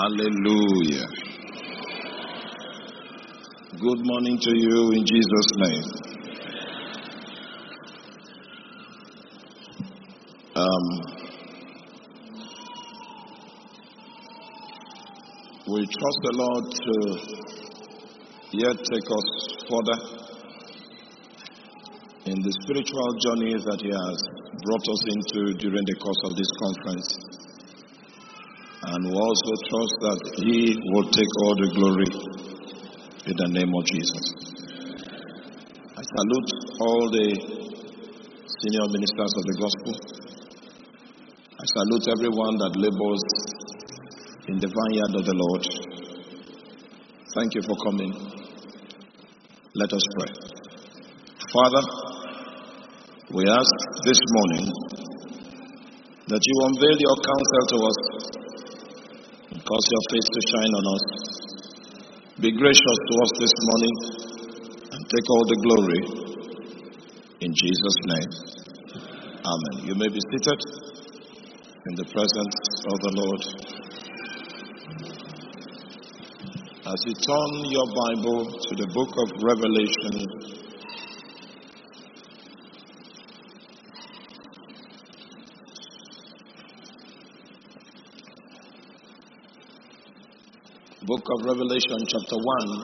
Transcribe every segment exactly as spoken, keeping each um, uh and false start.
Hallelujah. Good morning to you in Jesus' name. Um, we trust the Lord to yet take us further in the spiritual journey that He has brought us into during the course of this conference. And we also trust that He will take all the glory in the name of Jesus. I salute all the senior ministers of the gospel. I salute everyone that labors in the vineyard of the Lord. Thank you for coming. Let us pray. Father, we ask this morning that you unveil your counsel to us and cause your face to shine on us. Be gracious to us this morning and take all the glory in Jesus' name. Amen. You may be seated in the presence of the Lord. As you turn your Bible to the book of Revelation, book of Revelation chapter one,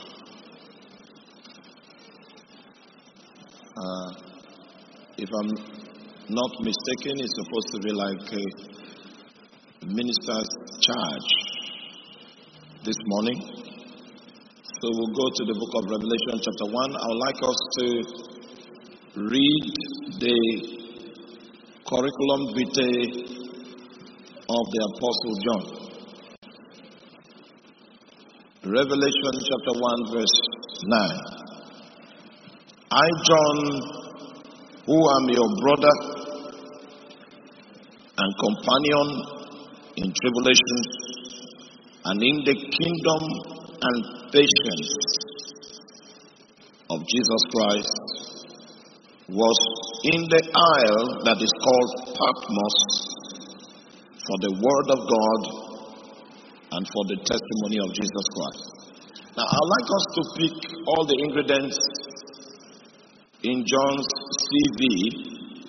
uh, if I'm not mistaken, it's supposed to be like a minister's charge this morning. So we'll go to the book of Revelation chapter one. I would like us to read the curriculum vitae of the Apostle John. Revelation chapter one verse nine. I, John, who am your brother and companion in tribulation and in the kingdom and patience of Jesus Christ, was in the isle that is called Patmos for the word of God and for the testimony of Jesus Christ. Now, I'd like us to pick all the ingredients in John's C V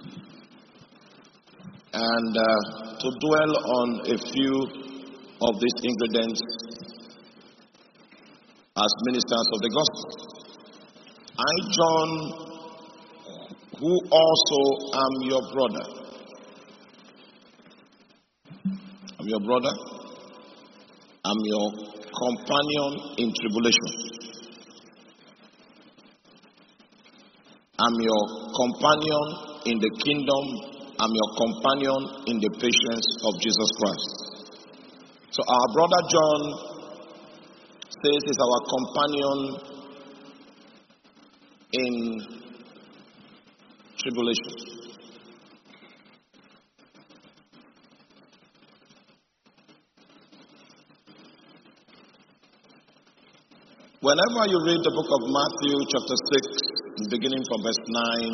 and uh, to dwell on a few of these ingredients as ministers of the gospel. I, John, who also am your brother. I'm your brother. I'm your companion in tribulation. I'm your companion in the kingdom. I'm your companion in the patience of Jesus Christ. So our brother John says he's our companion in tribulation. Whenever you read the book of Matthew chapter six, beginning from verse nine,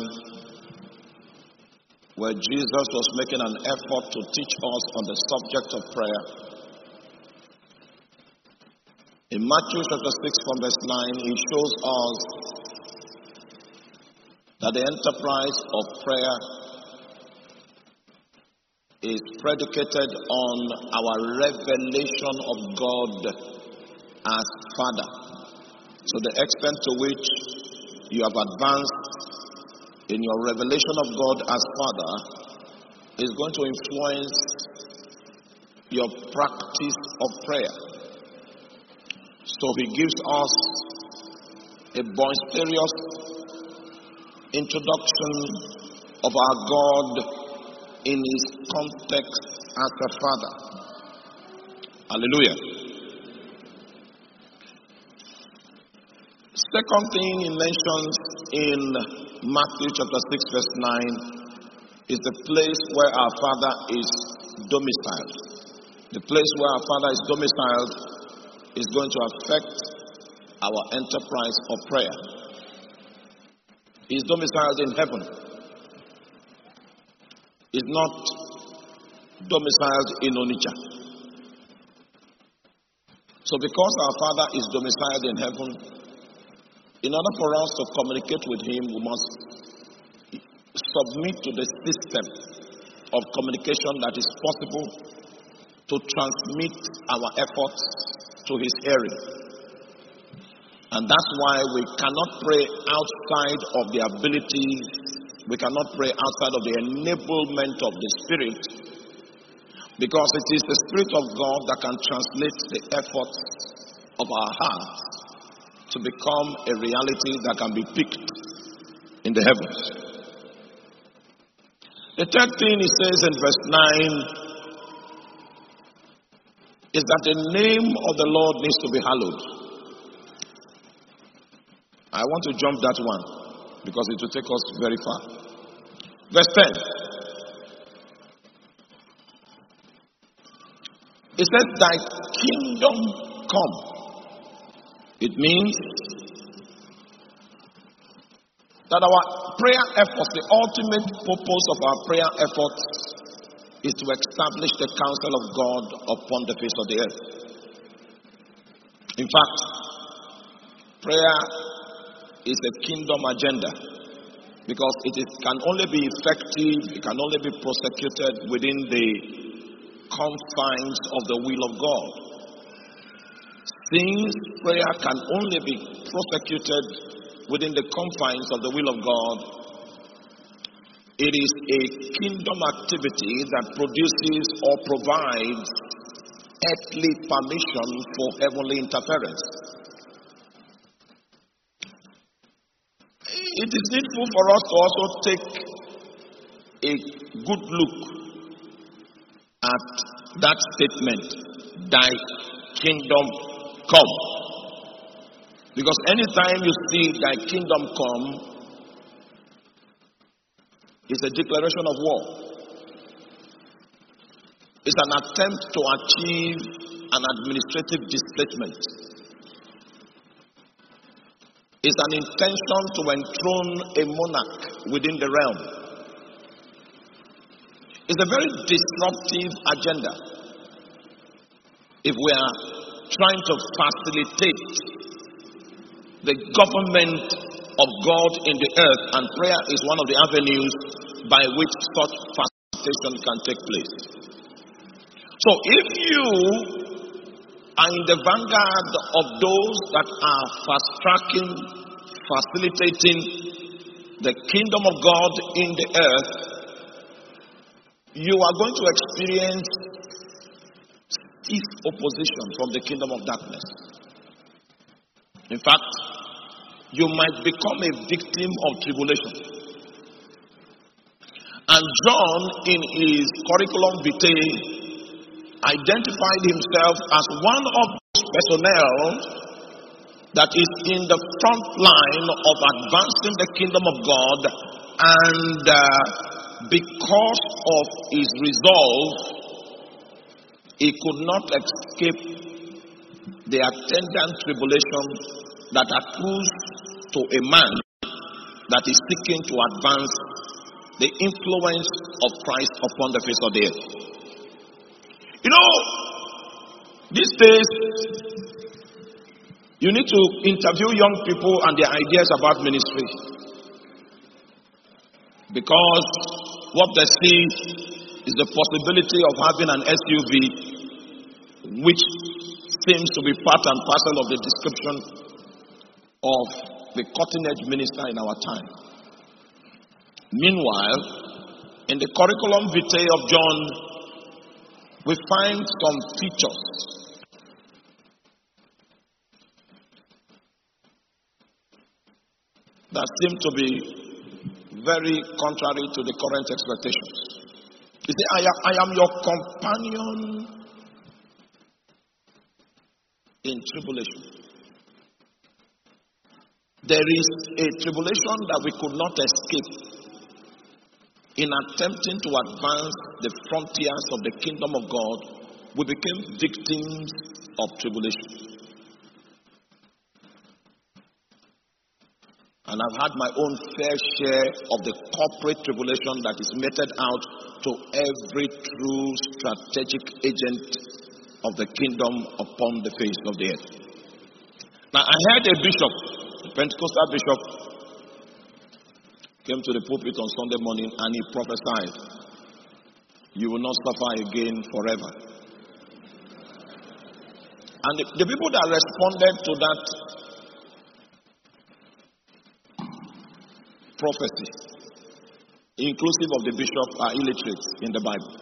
where Jesus was making an effort to teach us on the subject of prayer, in Matthew chapter six from verse nine, he shows us that the enterprise of prayer is predicated on our revelation of God as Father. So the extent to which you have advanced in your revelation of God as Father is going to influence your practice of prayer. So he gives us a boisterous introduction of our God in his context as a Father. Hallelujah. Second thing he mentions in Matthew chapter six verse nine is the place where our Father is domiciled. The place where our Father is domiciled is going to affect our enterprise of prayer. He is domiciled in heaven. He is not domiciled in Onitsha. So because our Father is domiciled in heaven, in order for us to communicate with him, we must submit to the system of communication that is possible to transmit our efforts to his hearing. And that's why we cannot pray outside of the abilities, we cannot pray outside of the enablement of the Spirit, because it is the Spirit of God that can translate the efforts of our hearts to become a reality that can be picked in the heavens. The third thing he says in verse nine is that the name of the Lord needs to be hallowed. I want to jump that one because it will take us very far. Verse ten. It says, thy kingdom come. It means that our prayer efforts, the ultimate purpose of our prayer efforts is to establish the counsel of God upon the face of the earth. In fact, prayer is a kingdom agenda because it is, can only be effective, it can only be prosecuted within the confines of the will of God. Since prayer can only be prosecuted within the confines of the will of God, it is a kingdom activity that produces or provides earthly permission for heavenly interference. It is needful for us to also take a good look at that statement, thy kingdom come. Because anytime you see thy kingdom come, it's a declaration of war. It's an attempt to achieve an administrative displacement. It's an intention to enthrone a monarch within the realm. It's a very disruptive agenda. If we are trying to facilitate the government of God in the earth, and prayer is one of the avenues by which such facilitation can take place. So if you are in the vanguard of those that are fast-tracking, facilitating the kingdom of God in the earth, you are going to experience stiff opposition from the kingdom of darkness. In fact, you might become a victim of tribulation. And John, in his curriculum vitae, identified himself as one of those personnel that is in the front line of advancing the kingdom of God, and uh, because of his resolve, he could not escape the attendant tribulation that accrues to a man that is seeking to advance the influence of Christ upon the face of the earth. You know, these days, you need to interview young people and their ideas about ministry. Because what they see is the possibility of having an S U V, which seems to be part and parcel of the description of the cutting-edge minister in our time. Meanwhile, in the curriculum vitae of John, we find some features that seem to be very contrary to the current expectations. You see, I am, I am your companion in tribulation. There is a tribulation that we could not escape in attempting to advance the frontiers of the kingdom of God. We became victims of tribulation. And I've had my own fair share of the corporate tribulation that is meted out to every true strategic agent of the kingdom upon the face of the earth. Now, I heard a bishop, a Pentecostal bishop, came to the pulpit on Sunday morning and he prophesied, "You will not suffer again forever." And the, the people that responded to that prophecy, inclusive of the bishop, are illiterate in the Bible.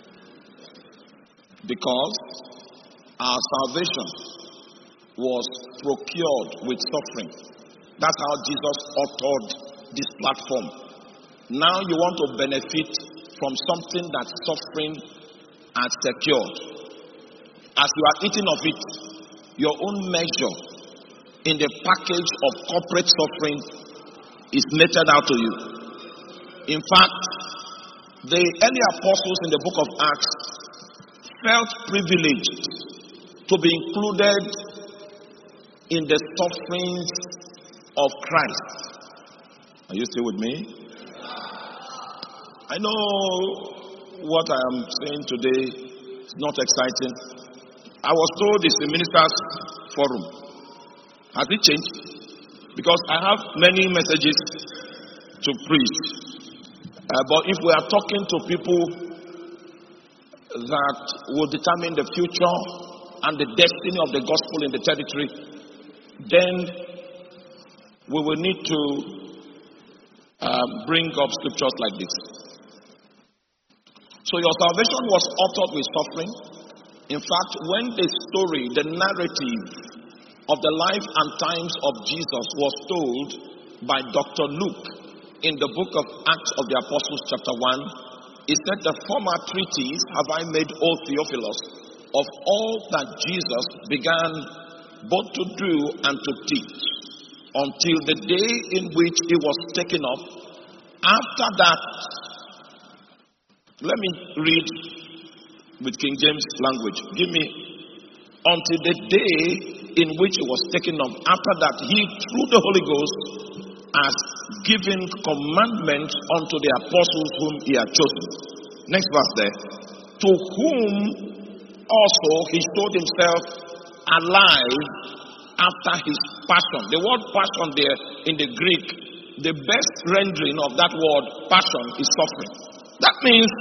Because our salvation was procured with suffering. That's how Jesus authored this platform. Now you want to benefit from something that suffering has secured. As you are eating of it, your own measure in the package of corporate suffering is meted out to you. In fact, the early apostles in the book of Acts felt privileged to be included in the sufferings of Christ. Are you still with me? I know what I am saying today is not exciting. I was told it's a ministers' forum. Has it changed? Because I have many messages to preach. Uh, but if we are talking to people that will determine the future and the destiny of the gospel in the territory, then we will need to um, bring up scriptures like this. So your salvation was authored with suffering. In fact, when the story, the narrative of the life and times of Jesus was told by Doctor Luke in the book of Acts of the Apostles chapter one, he said, "The former treatise have I made, O Theophilus, of all that Jesus began both to do and to teach, until the day in which he was taken up. After that," let me read with King James language. Give me, "until the day in which he was taken up. After that, he, through the Holy Ghost, has given commandments unto the apostles whom he had chosen." Next verse there. "To whom also he showed himself alive after his passion." The word passion there in the Greek, the best rendering of that word passion is suffering. That means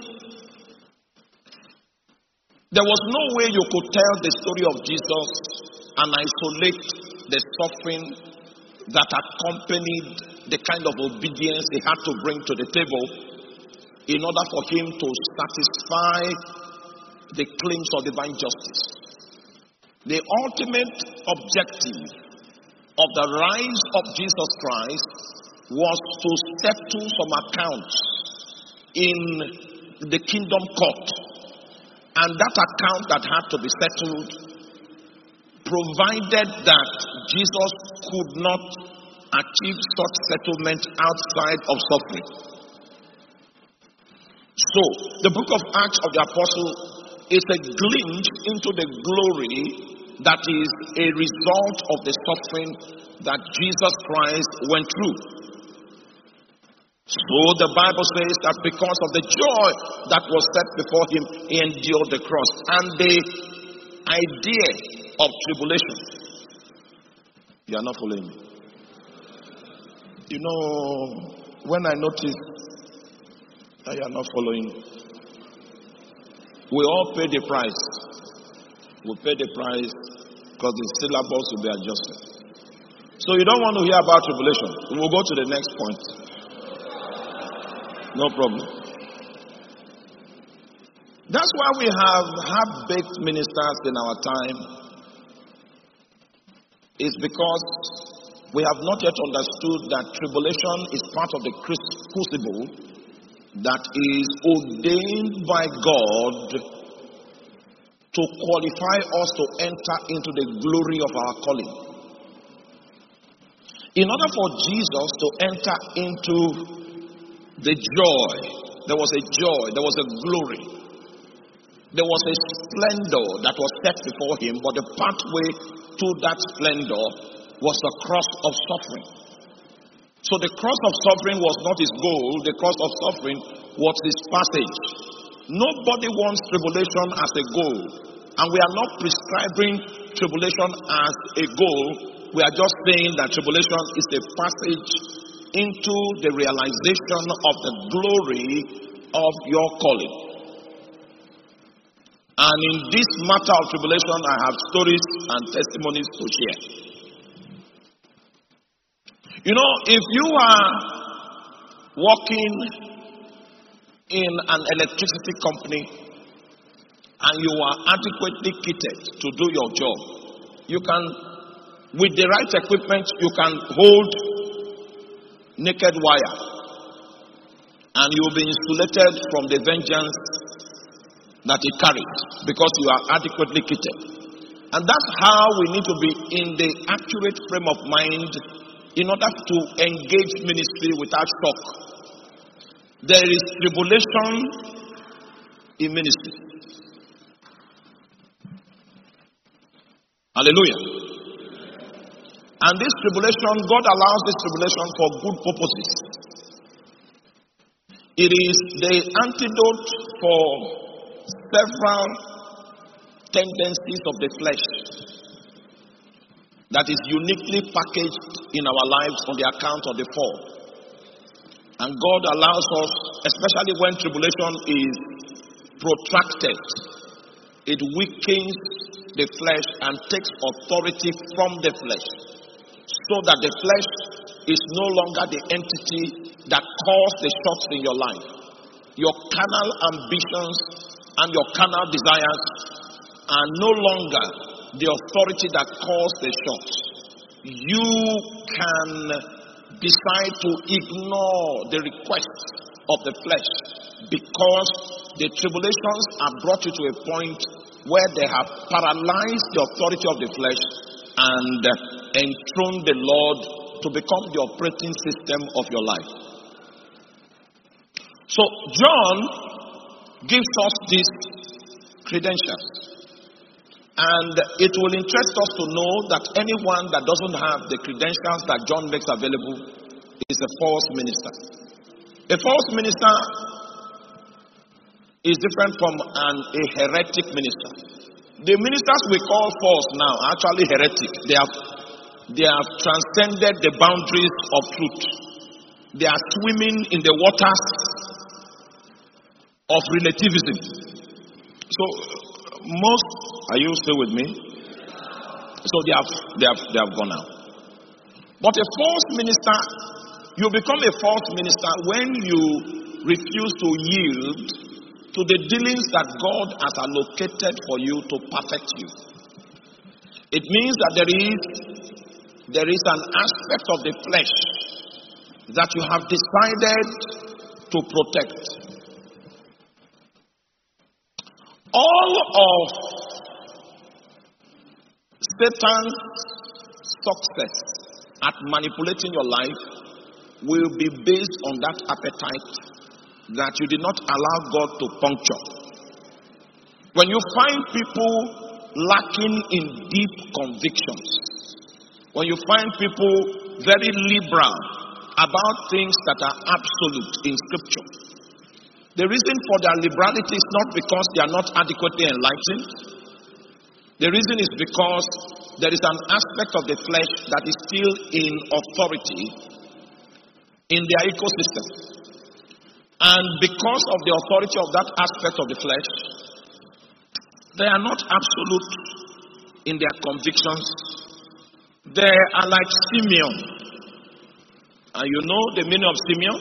there was no way you could tell the story of Jesus and isolate the suffering that accompanied the kind of obedience he had to bring to the table in order for him to satisfy the claims of divine justice. The ultimate objective of the rise of Jesus Christ was to settle some accounts in the kingdom court. And that account that had to be settled provided that Jesus could not achieve such settlement outside of suffering. So, the book of Acts of the Apostle is a glimpse into the glory that is a result of the suffering that Jesus Christ went through. So the Bible says that because of the joy that was set before him, he endured the cross. And the idea of tribulation. You are not following me. You know, when I notice that you are not following, we all pay the price. We pay the price because the syllabus will be adjusted. So you don't want to hear about tribulation. We will go to the next point. No problem. That's why we have half-baked ministers in our time. It's because we have not yet understood that tribulation is part of the crucible that is ordained by God to qualify us to enter into the glory of our calling. In order for Jesus to enter into the joy, there was a joy, there was a glory, there was a splendor that was set before him, but the pathway to that splendor was the cross of suffering. So the cross of suffering was not his goal, the cross of suffering was his passage. Nobody wants tribulation as a goal. And we are not prescribing tribulation as a goal. We are just saying that tribulation is a passage into the realization of the glory of your calling. And in this matter of tribulation, I have stories and testimonies to share. You know, if you are working in an electricity company and you are adequately kitted to do your job, you can, with the right equipment, you can hold naked wire and you will be insulated from the vengeance that it carries because you are adequately kitted. And that's how we need to be in the accurate frame of mind in order to engage ministry without shock. There is tribulation in ministry. Hallelujah. And this tribulation, God allows this tribulation for good purposes. It is the antidote for several tendencies of the flesh that is uniquely packaged in our lives on the account of the fall. And God allows us, especially when tribulation is protracted, it weakens the flesh and takes authority from the flesh, so that the flesh is no longer the entity that calls the shots in your life. Your carnal ambitions and your carnal desires are no longer the authority that calls the shots. You can decide to ignore the requests of the flesh because the tribulations have brought you to a point where they have paralyzed the authority of the flesh and enthroned the Lord to become the operating system of your life. So John gives us these credentials, and it will interest us to know that anyone that doesn't have the credentials that John makes available is a false minister. A false minister is different from an, a heretic minister. The ministers we call false now are actually heretic. They have, they have transcended the boundaries of truth. They are swimming in the waters of relativism. So most, are you still with me? So they have, they have, they have gone out. But a false minister, you become a false minister when you refuse to yield to the dealings that God has allocated for you to perfect you. It means that there is, there is an aspect of the flesh that you have decided to protect. All of Satan's success at manipulating your life will be based on that appetite that you did not allow God to puncture. When you find people lacking in deep convictions, when you find people very liberal about things that are absolute in Scripture, the reason for their liberality is not because they are not adequately enlightened. The reason is because there is an aspect of the flesh that is still in authority in their ecosystem. And because of the authority of that aspect of the flesh, they are not absolute in their convictions. They are like Simeon. And you know the meaning of Simeon?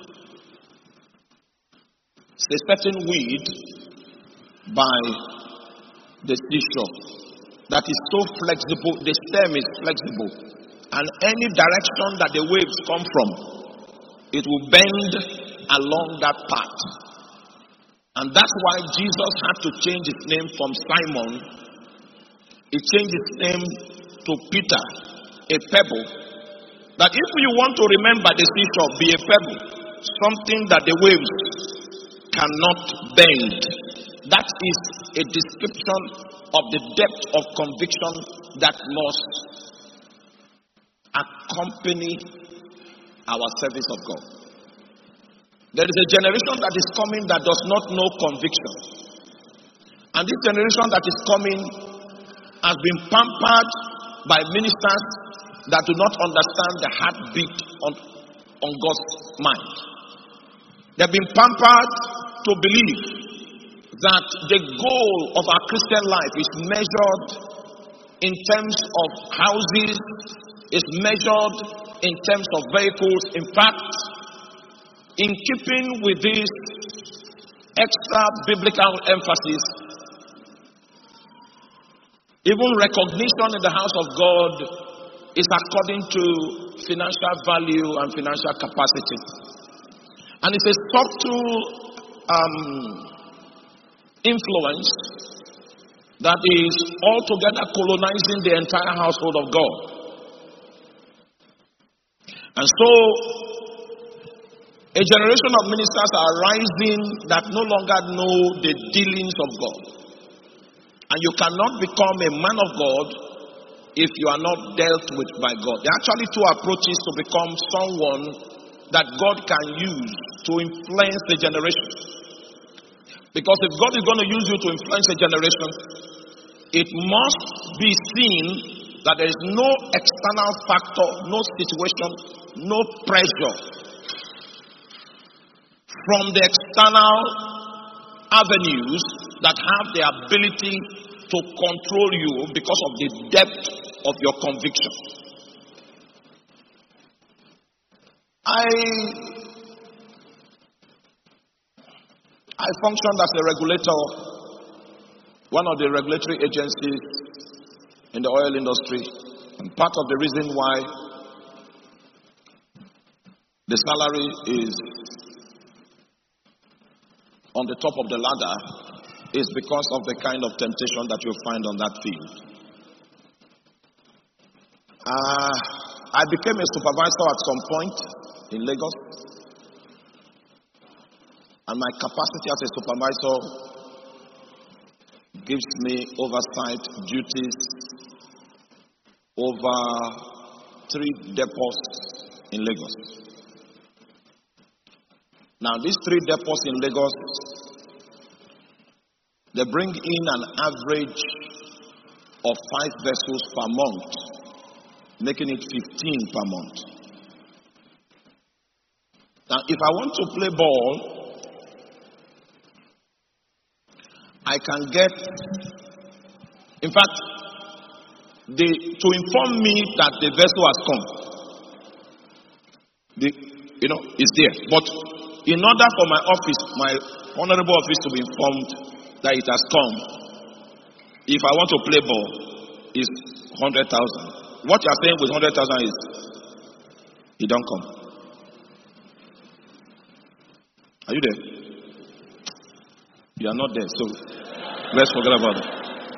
It's a certain weed by the seashore that is so flexible, the stem is flexible, and any direction that the waves come from, it will bend along that path. And that's why Jesus had to change his name from Simon. He changed his name to Peter, a pebble. That if you want to remember the seashore, be a pebble, something that the waves cannot bend. That is a description of the depth of conviction that must accompany our service of God. There is a generation that is coming that does not know conviction. And this generation that is coming has been pampered by ministers that do not understand the heartbeat on, on God's mind. They've been pampered to believe that the goal of our Christian life is measured in terms of houses, is measured in terms of vehicles. In fact, in keeping with this extra biblical emphasis, even recognition in the house of God is according to financial value and financial capacity. And it's a subtle um, influence that is altogether colonizing the entire household of God. And so, a generation of ministers are rising that no longer know the dealings of God. And you cannot become a man of God if you are not dealt with by God. There are actually two approaches to become someone that God can use to influence the generation. Because if God is going to use you to influence a generation, it must be seen that there is no external factor, no situation, no pressure from the external avenues that have the ability to control you because of the depth of your conviction. I I functioned as a regulator, one of the regulatory agencies in the oil industry, and part of the reason why the salary is on the top of the ladder is because of the kind of temptation that you find on that field. Uh, I became a supervisor at some point in Lagos, and my capacity as a supervisor gives me oversight duties over three depots in Lagos. Now, these three depots in Lagos, they bring in an average of five vessels per month, making it fifteen per month. Now, if I want to play ball, I can get, in fact, the, to inform me that the vessel has come, the, you know, is there. But in order for my office, my honorable office to be informed that it has come, if I want to play ball, is one hundred thousand. What you are saying with one hundred thousand is, he don't come. Are you there? You are not there, so let's forget about it.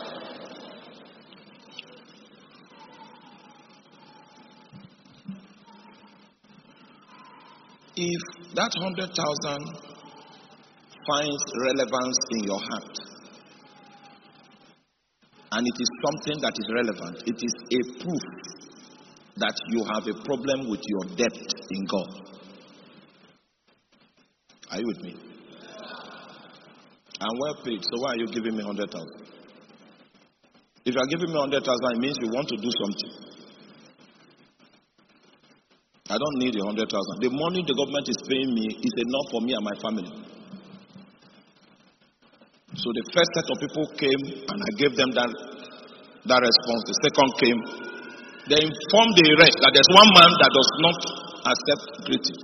If that one hundred thousand finds relevance in your heart, and it is something that is relevant, it is a proof that you have a problem with your debt in God. Are you with me? I'm well paid, so why are you giving me one hundred thousand? If you are giving me one hundred thousand, it means you want to do something. I don't need a one hundred thousand. The money the government is paying me is enough for me and my family. So the first set of people came and I gave them that, that response. The second came. They informed the rest that there's one man that does not accept greeting.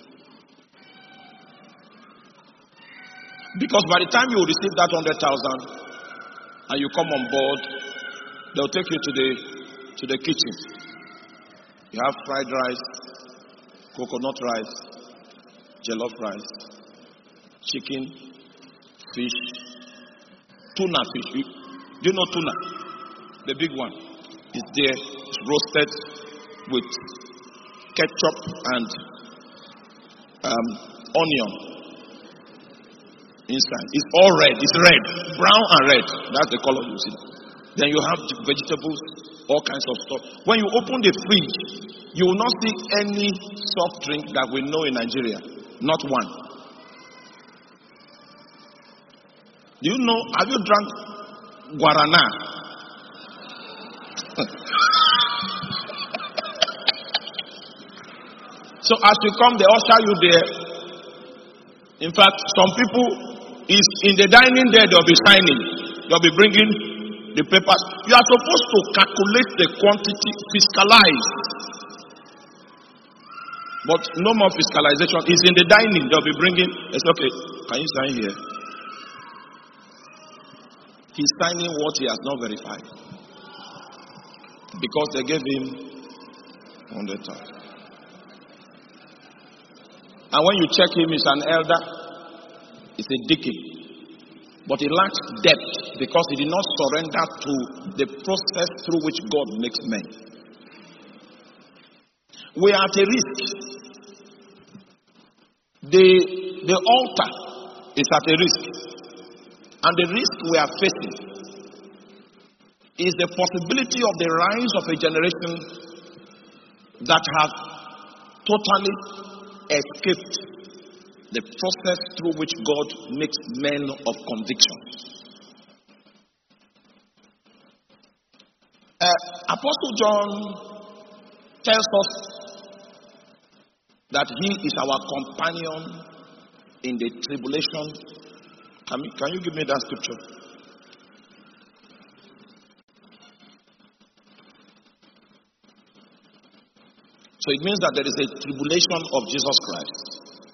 Because by the time you receive that one hundred thousand and you come on board, they'll take you to the to the kitchen. You have fried rice, coconut rice, jollof rice, chicken, fish, tuna fish. You, do you know tuna? The big one. It's there. It's roasted with ketchup and um, onion inside. It's all red. It's red. Brown and red. That's the color you see. Then you have vegetables, all kinds of stuff. When you open the fridge, you will not see any soft drink that we know in Nigeria. Not one. Do you know, have you drunk guarana? So as you come, they usher you there. In fact, some people is in the dining there, they'll be signing. They'll be bringing the papers. You are supposed to calculate the quantity, fiscalize. But no more fiscalization. It's in the dining. They'll be bringing. It's okay. Can you sign here? He's signing what he has not verified. Because they gave him one hundred thousand. And when you check him, he's an elder. He's a deacon. But he lacks depth because he did not surrender to the process through which God makes men. We are at a risk. The, the altar is at a risk. And the risk we are facing is the possibility of the rise of a generation that have totally escaped the process through which God makes men of conviction. Uh, Apostle John tells us that he is our companion in the tribulation. Can, we, can you give me that scripture? So it means that there is a tribulation of Jesus Christ.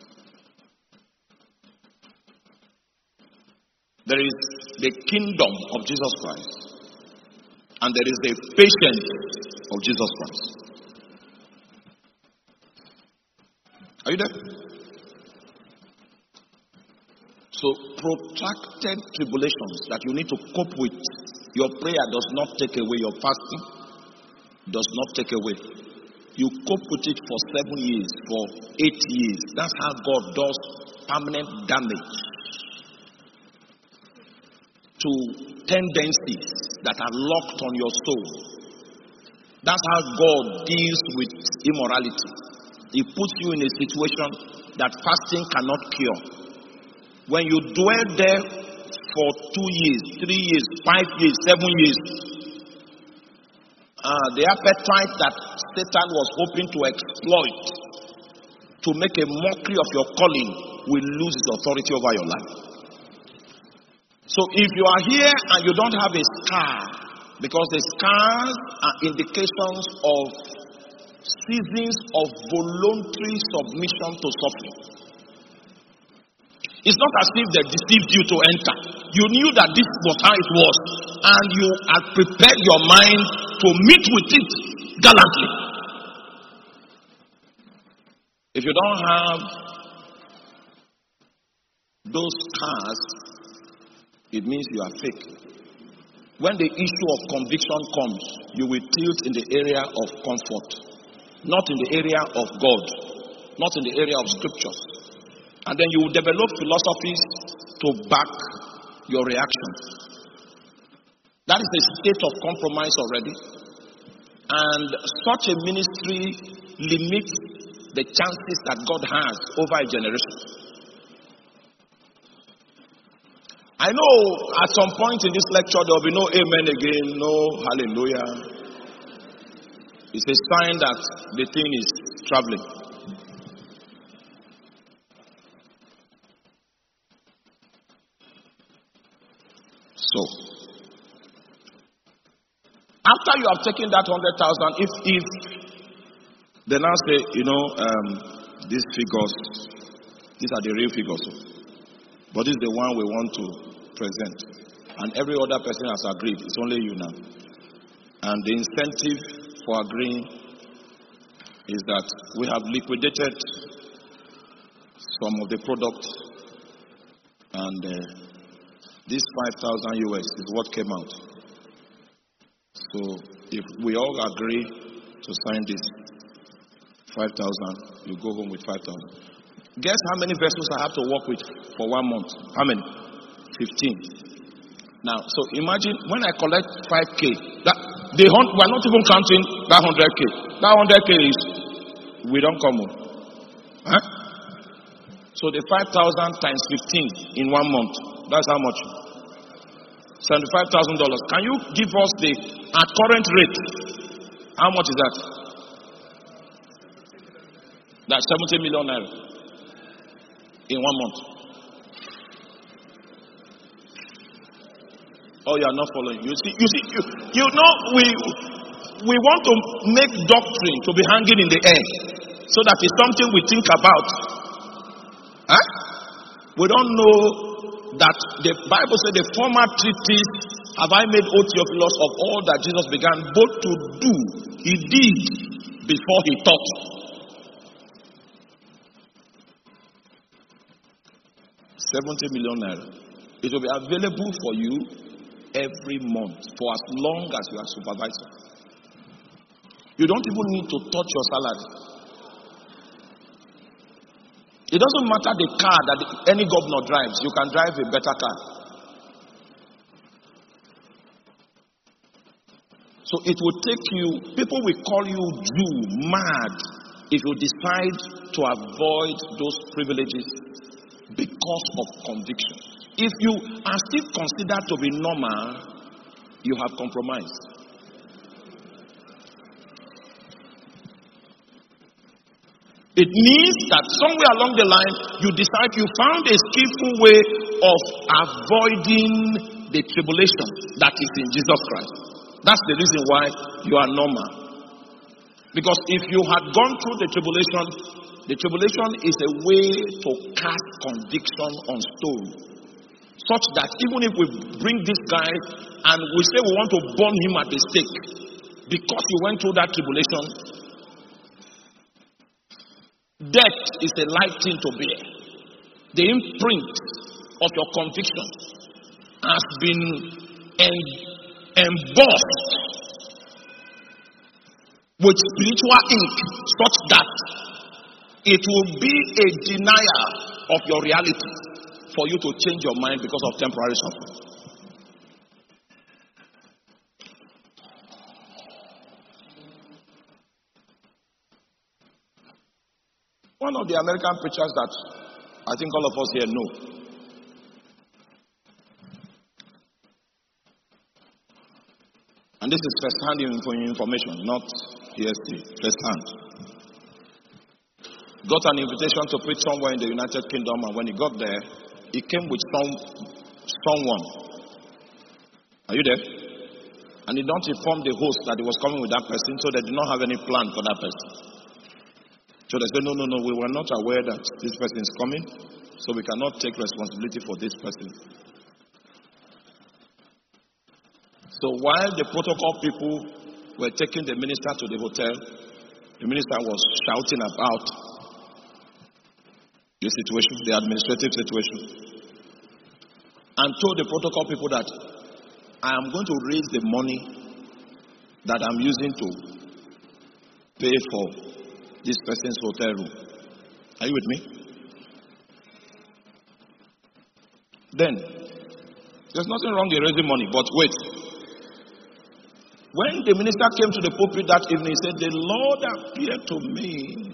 There is the kingdom of Jesus Christ. And there is the patience of Jesus Christ. Are you there? So protracted tribulations that you need to cope with. Your prayer does not take away. Your fasting does not take away. You cope with it for seven years, for eight years. That's how God does permanent damage to tendencies that are locked on your soul. That's how God deals with immorality. He puts you in a situation that fasting cannot cure. When you dwell there for two years, three years, five years, seven years, uh, the appetite that Satan was hoping to exploit to make a mockery of your calling will lose its authority over your life. So if you are here and you don't have a scar, because the scars are indications of seasons of voluntary submission to suffering. It's not as if they deceived you to enter. You knew that this was how it was, and you had prepared your mind to meet with it gallantly. If you don't have those scars, it means you are fake. When the issue of conviction comes, you will tilt in the area of comfort, not in the area of God, not in the area of scriptures. And then you will develop philosophies to back your reactions. That is a state of compromise already. And such a ministry limits the chances that God has over a generation. I know at some point in this lecture there will be no amen again, no hallelujah. It's a sign that the thing is traveling. So, after you have taken that one hundred thousand, if, if they now say, you know, um, these figures, these are the real figures, but this is the one we want to present. And every other person has agreed. It's only you now. And the incentive for agreeing is that we have liquidated some of the products, and uh, this five thousand U S is what came out. So if we all agree to sign this five thousand, you go home with five thousand. Guess how many vessels I have to work with for one month? How many? fifteen. Now, so imagine when I collect five K, that the we're not even counting that one hundred K. That one hundred K is, we don't come home. Huh? So the five thousand times fifteen in one month, that's how much? seventy-five thousand dollars. Can you give us the, at current rate, how much is that? That's seventy million naira in one month. Oh, you are not following. You see, you see, you, you know, we we want to make doctrine to be hanging in the air, so that it's something we think about. Huh? We don't know that the Bible said, the former treatise have I made, O Theophilus, of all that Jesus began both to do, he did before he taught. seventy million naira. It will be available for you every month for as long as you are supervisor. You don't even need to touch your salary. It doesn't matter the car that any governor drives, you can drive a better car. So it will take you, people will call you Jew, mad, if you decide to avoid those privileges because of conviction. If you are still considered to be normal, you have compromised. It means that somewhere along the line, you decide you found a skillful way of avoiding the tribulation that is in Jesus Christ. That's the reason why you are normal. Because if you had gone through the tribulation, the tribulation is a way to cast conviction on stone. Such that even if we bring this guy and we say we want to burn him at the stake, because he went through that tribulation, death is a light thing to bear. The imprint of your conviction has been en- embossed with spiritual ink, such that it will be a denial of your reality for you to change your mind because of temporary suffering. One of the American preachers that I think all of us here know, and this is first-hand information, not P S T, first-hand, got an invitation to preach somewhere in the United Kingdom, and when he got there, he came with some someone. Are you there? And he don't inform the host that he was coming with that person, so they did not have any plan for that person. So they said, no, no, no, we were not aware that this person is coming, so we cannot take responsibility for this person. So while the protocol people were taking the minister to the hotel, the minister was shouting about the situation, the administrative situation, and told the protocol people that I am going to raise the money that I'm using to pay for this person's hotel room. Are you with me? Then, there's nothing wrong in raising money, but wait. When the minister came to the pulpit that evening, he said, the Lord appeared to me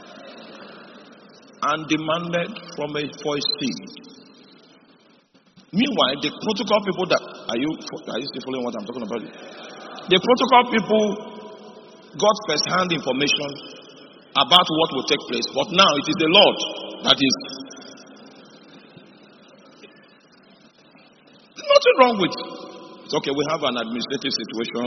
and demanded from a for a seed. Meanwhile, the protocol people that are you are you still following what I'm talking about? The protocol people got first-hand information about what will take place, but now it is the Lord that is. Nothing wrong with it. It's okay, we have an administrative situation.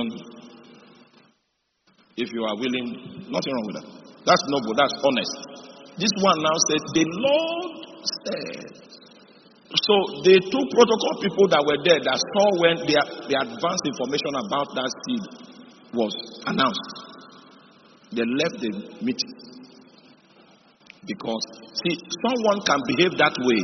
If you are willing, nothing wrong with that. That's noble, that's honest. This one now said, the Lord said. So the two protocol people that were there that saw when the, the advanced information about that seed was announced, they left the meeting. Because, see, someone can behave that way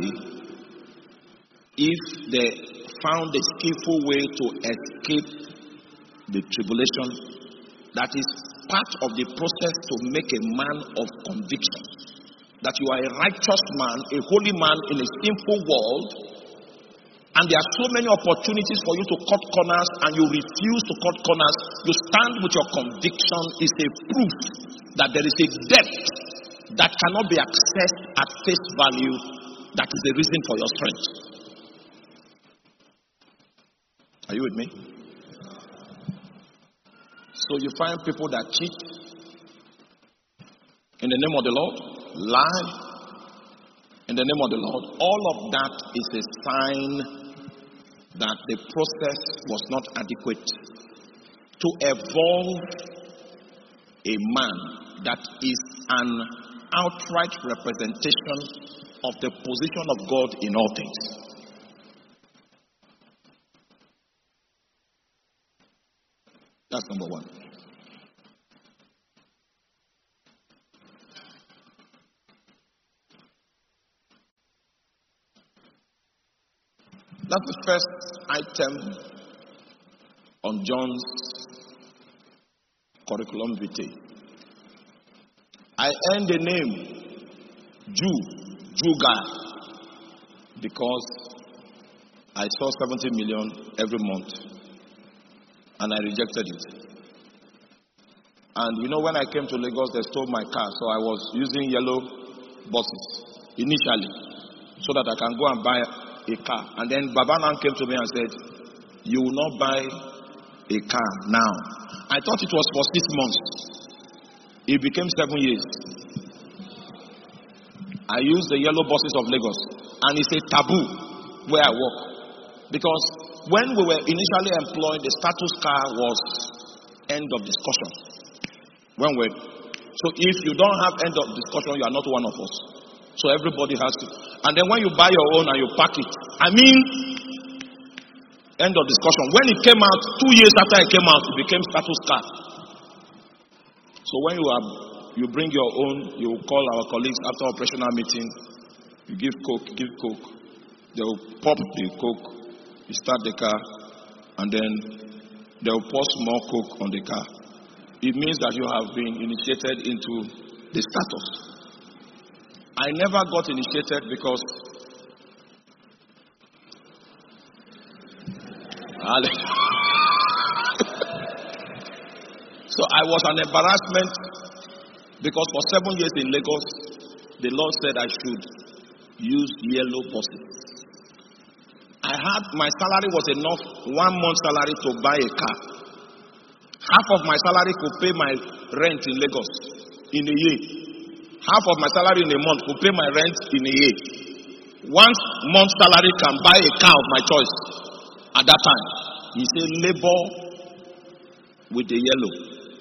if they found a skillful way to escape the tribulation. That is part of the process to make a man of conviction. That you are a righteous man, a holy man in a sinful world, and there are so many opportunities for you to cut corners, and you refuse to cut corners. You stand with your conviction is a proof that there is a depth that cannot be accessed at face value. That is the reason for your strength. Are you with me? So you find people that cheat in the name of the Lord, lie in the name of the Lord. All of that is a sign that the process was not adequate to evolve a man that is an outright representation of the position of God in all things. That's number one. That's the first item on John's curriculum vitae. I earned the name Jew, Jew guy, because I saw seventy million every month and I rejected it. And you know, when I came to Lagos, they stole my car, so I was using yellow buses initially so that I can go and buy a car. And then Babana came to me and said, you will not buy a car now. I thought it was for six months. It became seven years. I used the yellow buses of Lagos, and it's a taboo where I work. Because when we were initially employed, the status car was end of discussion. When we so if you don't have end of discussion, you are not one of us. So everybody has to. And then when you buy your own and you pack it, I mean, end of discussion. When it came out, two years after it came out, it became status car. So when you are, you bring your own, you call our colleagues after operational meeting, you give coke, give coke, they will pop the coke, you start the car, and then they will pour more coke on the car. It means that you have been initiated into the status. I never got initiated because so I was an embarrassment because for seven years in Lagos, the Lord said I should use yellow buses. I had, my salary was enough, one month salary to buy a car. Half of my salary could pay my rent in Lagos in a year. Half of my salary in a month could pay my rent in a year. One month salary can buy a car of my choice. At that time, he said, labor with the yellow.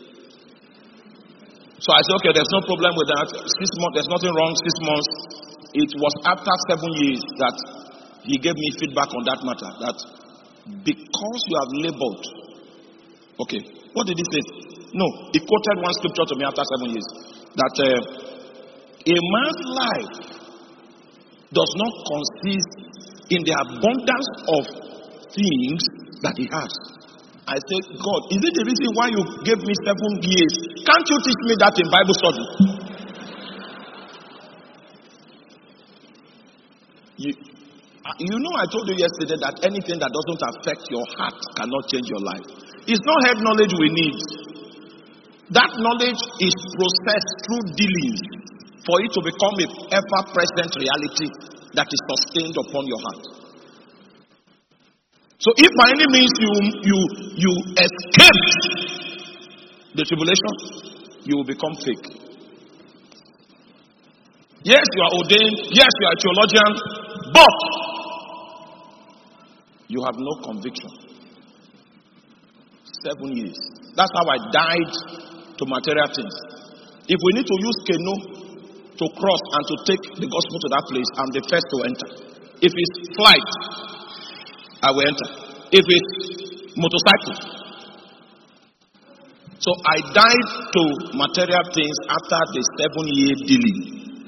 So I said, okay, there's no problem with that. Six months, there's nothing wrong. Six months. It was after seven years that he gave me feedback on that matter. That because you have labored, okay, what did he say? No, he quoted one scripture to me after seven years that uh, a man's life does not consist in the abundance of things that he has. I said, God, is it the reason why you gave me seven years? Can't you teach me that in Bible study? You, you know, I told you yesterday that anything that doesn't affect your heart cannot change your life. It's not head knowledge we need. That knowledge is processed through dealings for it to become a ever-present reality that is sustained upon your heart. So if by any means you you you escape the tribulation, you will become fake. Yes, you are ordained. Yes, you are a theologian, but you have no conviction. Seven years. That's how I died to material things. If we need to use canoe to cross and to take the gospel to that place, I'm the first to enter. If it's flight, I will enter. If it's motorcycle. So I died to material things after the seven year dealing.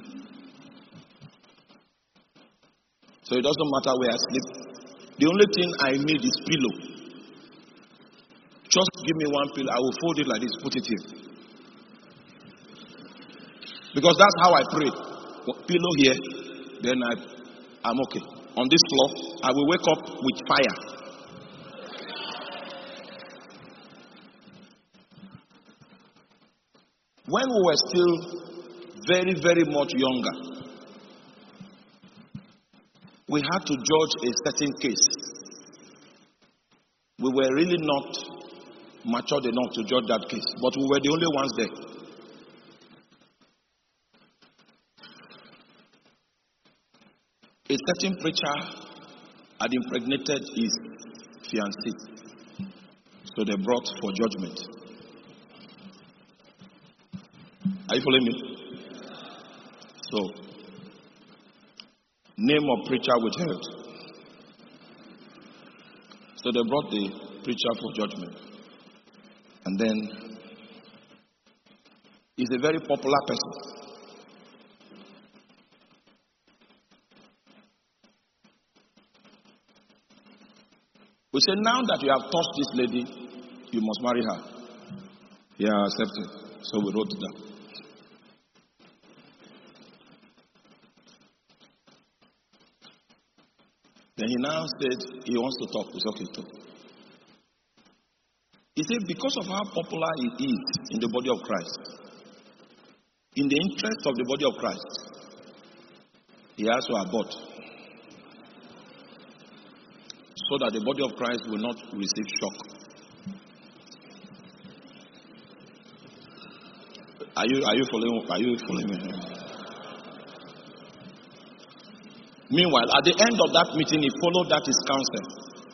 So it doesn't matter where I sleep. The only thing I need is pillow. Just give me one pillow. I will fold it like this, put it here. Because that's how I pray. Pillow here, then I, I'm okay. On this floor, I will wake up with fire. When we were still very, very much younger, we had to judge a certain case. were really not matured enough to judge that case. But we were the only ones there. A certain preacher had impregnated his fiancée. So they brought for judgment. Are you following me? So, name of preacher withheld. So they brought the preacher for judgment. And then, he's a very popular person. We say, now that you have touched this lady, you must marry her. Yeah, accepted. So we wrote it down. Then he now said he wants to talk. It's okay, talk. He said, because of how popular he is in the body of Christ, in the interest of the body of Christ, he has to abort. So that the body of Christ will not receive shock. Are you are you following? Are you following me? Meanwhile, at the end of that meeting, he followed that his counsel,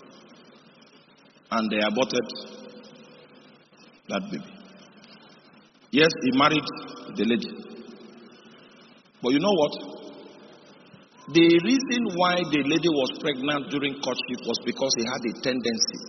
and they aborted that baby. Yes, he married the lady, but you know what? The reason why the lady was pregnant during courtship was because he had a tendency.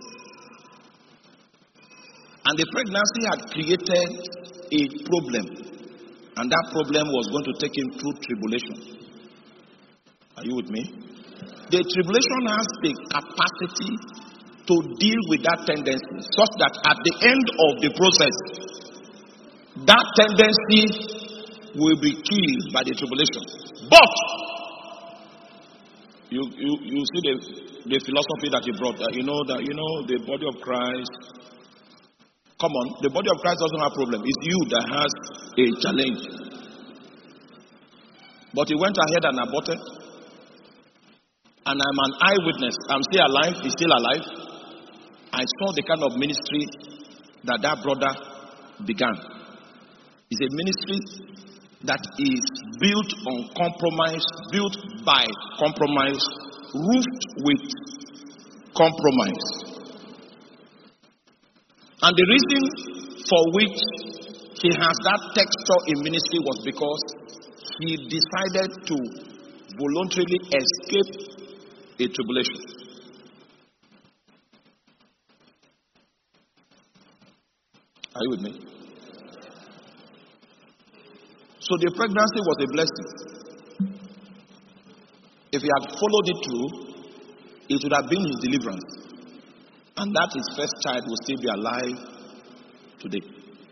And the pregnancy had created a problem. And that problem was going to take him through tribulation. Are you with me? The tribulation has the capacity to deal with that tendency, such that at the end of the process, that tendency will be killed by the tribulation. But You, you you see the the philosophy that he brought. Uh, you know that you know the body of Christ. Come on, the body of Christ doesn't have problem. It's you that has a challenge. But he went ahead and aborted. And I'm an eyewitness. I'm still alive. He's still alive. I saw the kind of ministry that that brother began. It's a ministry that is built on compromise, built by compromise, roofed with compromise. And the reason for which he has that texture in ministry was because he decided to voluntarily escape a tribulation. Are you with me? So the pregnancy was a blessing. If he had followed it through, it would have been his deliverance. And that his first child will still be alive today.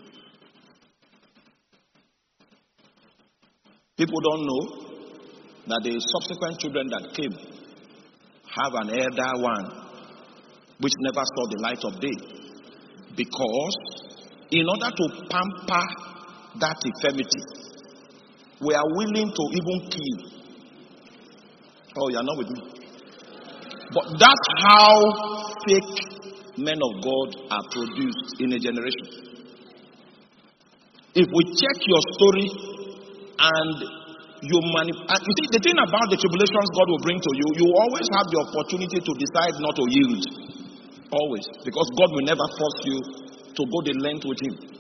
People don't know that the subsequent children that came have an elder one which never saw the light of day. Because in order to pamper that infirmity, we are willing to even kill. Oh, you are not with me. But that's how fake men of God are produced in a generation. If we check your story and you manipulate, you see, the thing about the tribulations God will bring to you, you always have the opportunity to decide not to yield. Always. Because God will never force you to go the length with Him.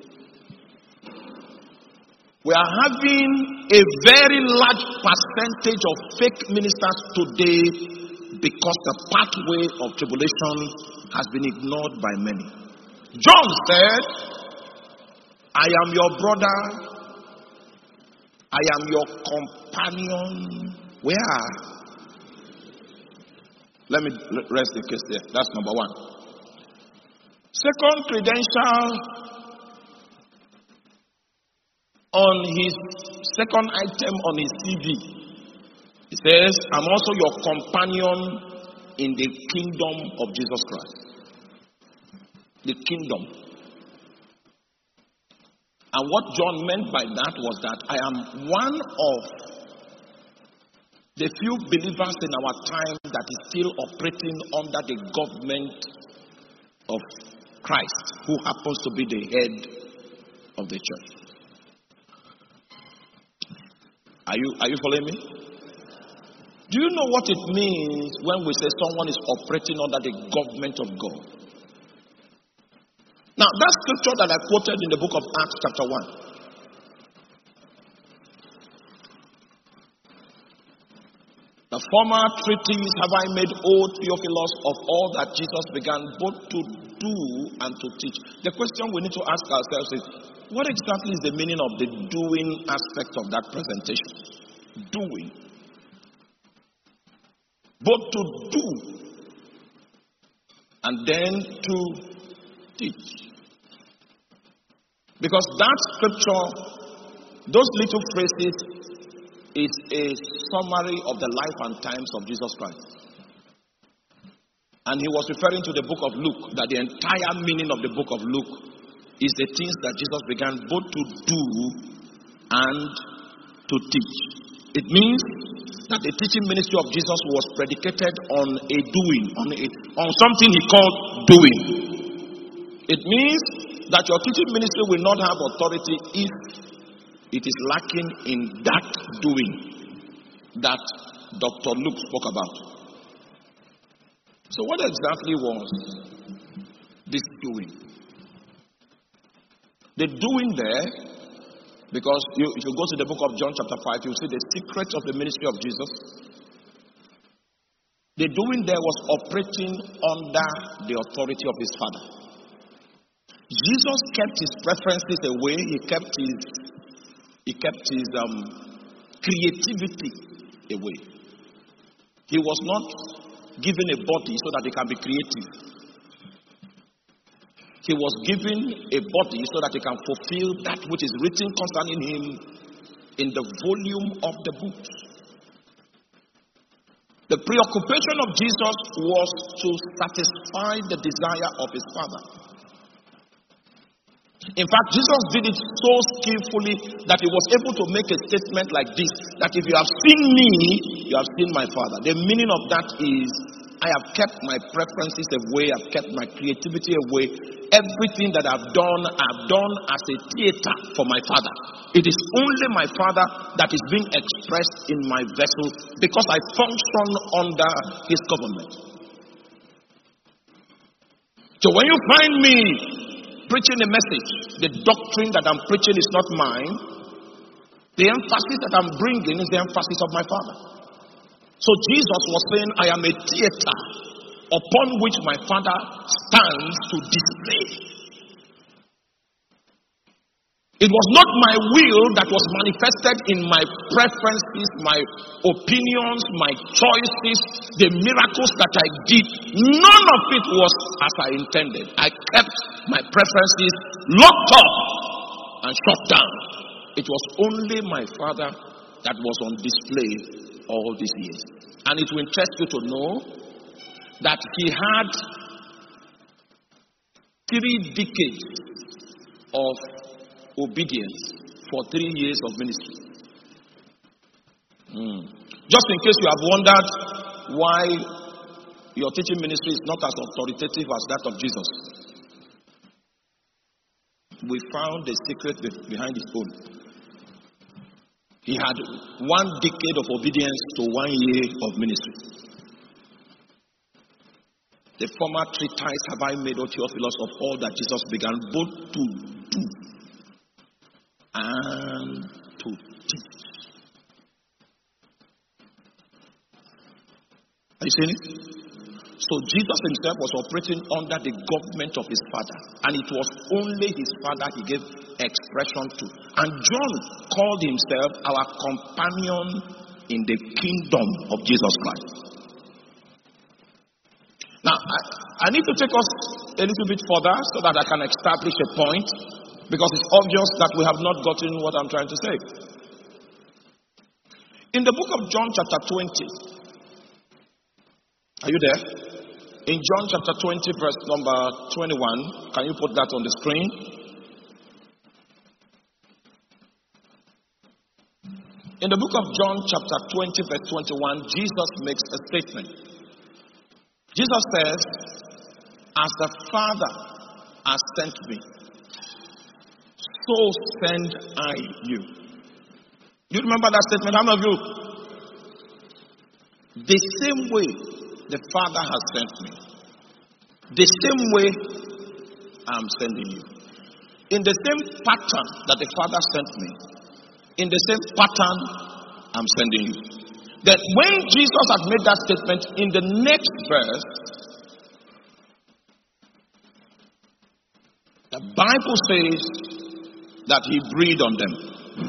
We are having a very large percentage of fake ministers today because the pathway of tribulation has been ignored by many. John said, I am your brother, I am your companion. Where? Let me rest the case there. That's number one. Second credential on his second item on his C V, he says, I'm also your companion in the kingdom of Jesus Christ. The kingdom. And what John meant by that was that I am one of the few believers in our time that is still operating under the government of Christ, who happens to be the head of the church. Are you, are you following me? Do you know what it means when we say someone is operating under the government of God? Now, that scripture that I quoted in the book of Acts chapter one. The former treatise have I made, O Theophilus, of all that Jesus began both to do and to teach. The question we need to ask ourselves is, what exactly is the meaning of the doing aspect of that presentation? Doing. Both to do and then to teach. Because that scripture, those little phrases, is a summary of the life and times of Jesus Christ. And he was referring to the book of Luke, that the entire meaning of the book of Luke is the things that Jesus began both to do and to teach. It means that the teaching ministry of Jesus was predicated on a doing, on, a, on something he called doing. It means that your teaching ministry will not have authority if it is lacking in that doing that Doctor Luke spoke about. So what exactly was this doing? The doing there, because you, if you go to the book of John chapter five, you'll see the secret of the ministry of Jesus. The doing there was operating under the authority of his Father. Jesus kept his preferences away. He kept his He kept his um, creativity away. He was not given a body so that he can be creative. He was given a body so that he can fulfill that which is written concerning him in the volume of the books. The preoccupation of Jesus was to satisfy the desire of his Father. In fact, Jesus did it so skillfully that he was able to make a statement like this, that if you have seen me, you have seen my Father. The meaning of that is, I have kept my preferences away, I've kept my creativity away. Everything that I've done, I've done as a theater for my Father. It is only my Father that is being expressed in my vessel because I function under his government. So when you find me preaching a message, the doctrine that I'm preaching is not mine. The emphasis that I'm bringing is the emphasis of my Father. So Jesus was saying, I am a theater upon which my Father stands to display. It was not my will that was manifested in my preferences, my opinions, my choices, the miracles that I did. None of it was as I intended. I kept my preferences locked up and shut down. It was only my Father that was on display all these years. And it will interest you to know that he had three decades of obedience for three years of ministry. Mm. Just in case you have wondered why your teaching ministry is not as authoritative as that of Jesus, we found the secret behind his own. He had one decade of obedience to one year of ministry. The former treatise have I made, O Theophilus, of all that Jesus began both to do and to teach. Are you seeing it? So Jesus himself was operating under the government of his Father, and it was only his Father he gave expression to. And John called himself our companion in the kingdom of Jesus Christ. Now, I, I need to take us a little bit further so that I can establish a point, because it's obvious that we have not gotten what I'm trying to say. In the book of John chapter twenty, are you there? In John chapter twenty, verse number twenty-one, can you put that on the screen? In the book of John chapter twenty, verse twenty-one, Jesus makes a statement. Jesus says, As the Father has sent me, so send I you. Do you remember that statement? How many of you? The same way the Father has sent me, the same way I am sending you. In the same pattern that the Father sent me, in the same pattern I'm sending you. That when Jesus had made that statement, in the next verse, the Bible says that he breathed on them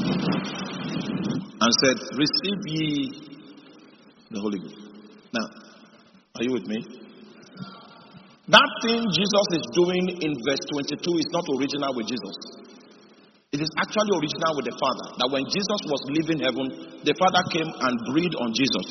and said, receive ye the Holy Ghost. Now, are you with me? That thing Jesus is doing in verse twenty-two is not original with Jesus. It is actually original with the Father. That when Jesus was leaving heaven, the Father came and breathed on Jesus.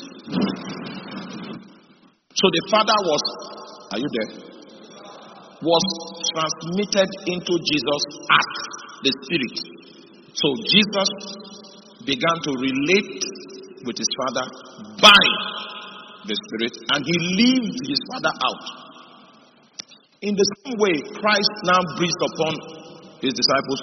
So the Father was, are you there? Was transmitted into Jesus as the Spirit. So Jesus began to relate with his Father by the Spirit, and he leaved his Father out. In the same way, Christ now breathed upon his disciples.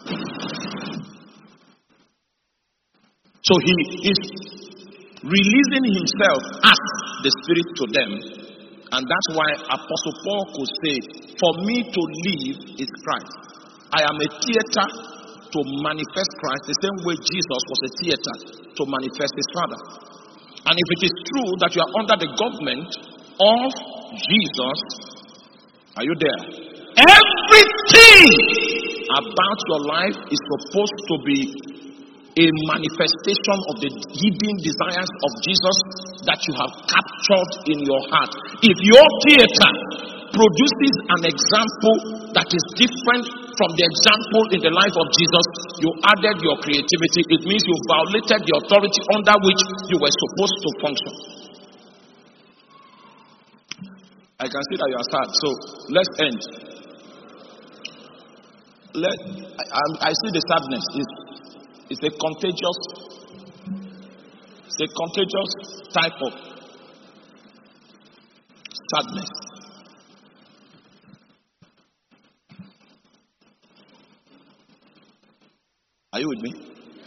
So he is releasing himself as the Spirit to them. And that's why Apostle Paul could say, for me to live is Christ. I am a theater to manifest Christ, the same way Jesus was a theater to manifest his Father. And if it is true that you are under the government of Jesus, are you there? Everything about your life is supposed to be a manifestation of the hidden desires of Jesus that you have captured in your heart. If your theater produces an example that is different from the example in the life of Jesus, you added your creativity. It means you violated the authority under which you were supposed to function. I can see that you are sad, so let's end. Let I, I see the sadness. It's, it's a contagious, it's a contagious type of sadness. Are you with me?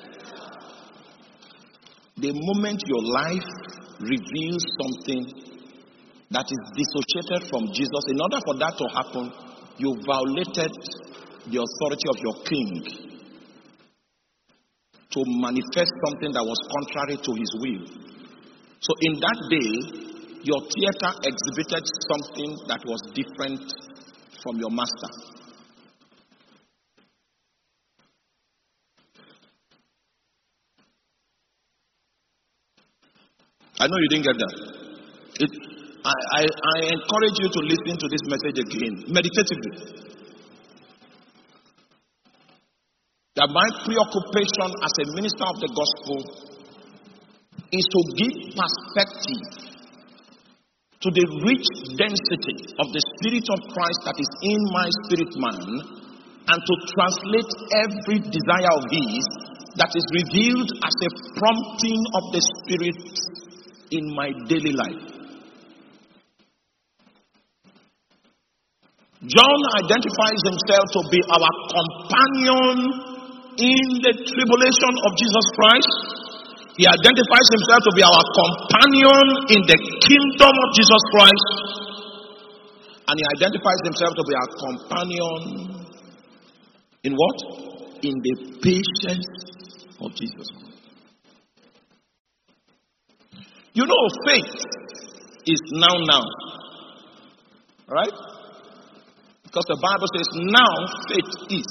The moment your life reveals something that is dissociated from Jesus, in order for that to happen, you violated the authority of your king to manifest something that was contrary to his will. So in that day, your theater exhibited something that was different from your master. I know you didn't get that. It, I, I, I encourage you to listen to this message again, meditatively. That my preoccupation as a minister of the gospel is to give perspective to the rich density of the Spirit of Christ that is in my spirit man, and to translate every desire of his that is revealed as a prompting of the Spirit in my daily life. John identifies himself to be our companion in the tribulation of Jesus Christ. He identifies himself to be our companion in the kingdom of Jesus Christ. And he identifies himself to be our companion in what? In the patience of Jesus Christ. You know, faith is now, now. Right? Because the Bible says, now faith is.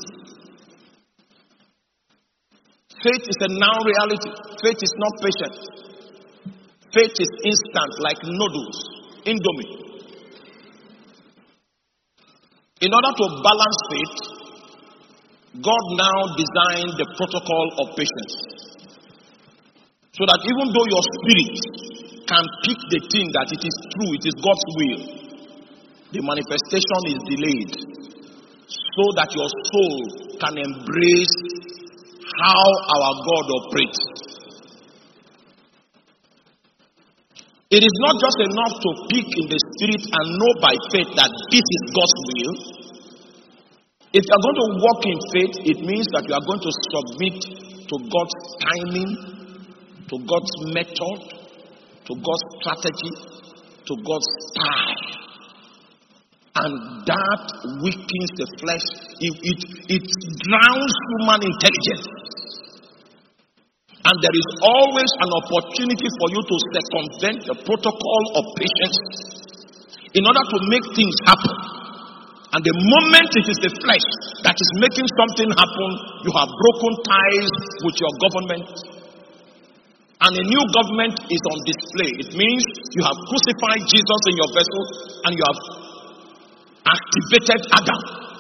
Faith is a now reality. Faith is not patient. Faith is instant, like noodles, Indomie. In order to balance faith, God now designed the protocol of patience. So that even though your spirit can pick the thing that it is true, it is God's will, the manifestation is delayed so that your soul can embrace how our God operates. It is not just enough to pick in the spirit and know by faith that this is God's will. If you are going to walk in faith, it means that you are going to submit to God's timing, to God's method, to God's strategy, to God's style. And that weakens the flesh. It, it, it drowns human intelligence. And there is always an opportunity for you to circumvent the protocol of patience in order to make things happen. And the moment it is the flesh that is making something happen, you have broken ties with your government. And a new government is on display. It means you have crucified Jesus in your vessel and you have activated Adam.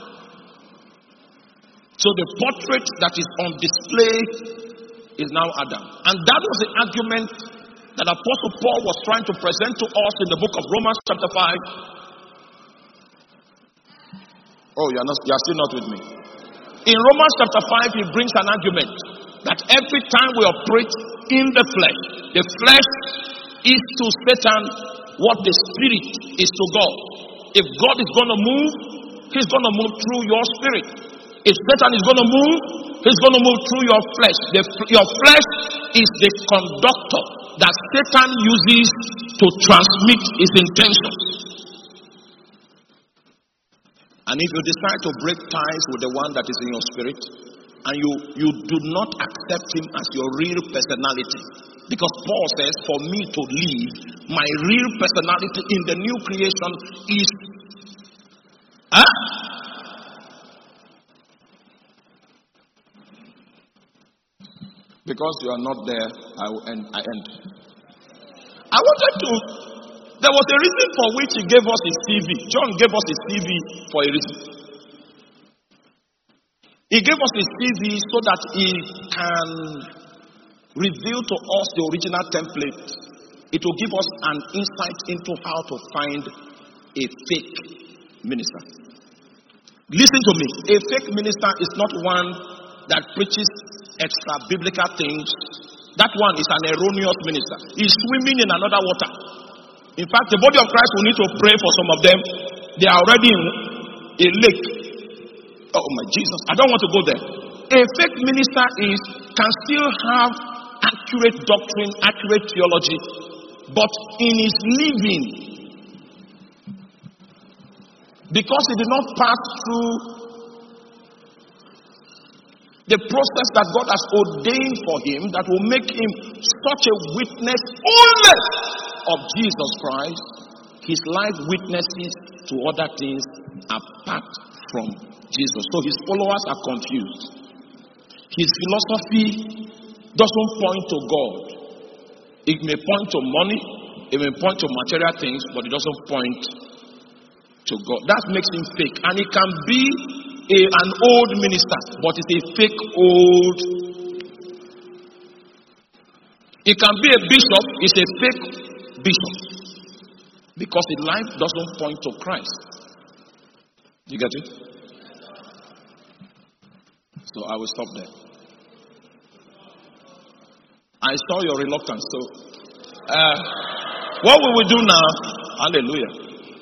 So the portrait that is on display is now Adam. And that was the argument that Apostle Paul was trying to present to us in the book of Romans chapter five. Oh, you are not, you are still not with me. In Romans chapter five, he brings an argument that every time we operate in the flesh, the flesh is to Satan what the spirit is to God. If God is going to move, he's going to move through your spirit. If Satan is going to move, he's going to move through your flesh. The, your flesh is the conductor that Satan uses to transmit his intentions. And if you decide to break ties with the one that is in your spirit, and you, you do not accept him as your real personality, because Paul says, for me to live, my real personality in the new creation is huh? Because you are not there, I will end. I end. I wanted to. There was a reason for which he gave us his C V. John gave us his C V for a reason. He gave us his C V so that he can reveal to us the original template. It will give us an insight into how to find a fake minister. Listen to me. A fake minister is not one that preaches extra biblical things. That one is an erroneous minister. He's swimming in another water. In fact, the body of Christ will need to pray for some of them. They are already in a lake. Oh my Jesus, I don't want to go there. A fake minister is can still have accurate doctrine, accurate theology, but in his living, because he did not pass through the process that God has ordained for him, that will make him such a witness only of Jesus Christ, his life witnesses to other things apart from Jesus. So his followers are confused. His philosophy doesn't point to God. It may point to money, it may point to material things, but it doesn't point to God. That makes him fake. And it can be a, an old minister, but it's a fake old. It can be a bishop, it's a fake bishop. Because his life doesn't point to Christ. You get it? So I will stop there. I saw your reluctance. So, uh, what will we do now? Hallelujah.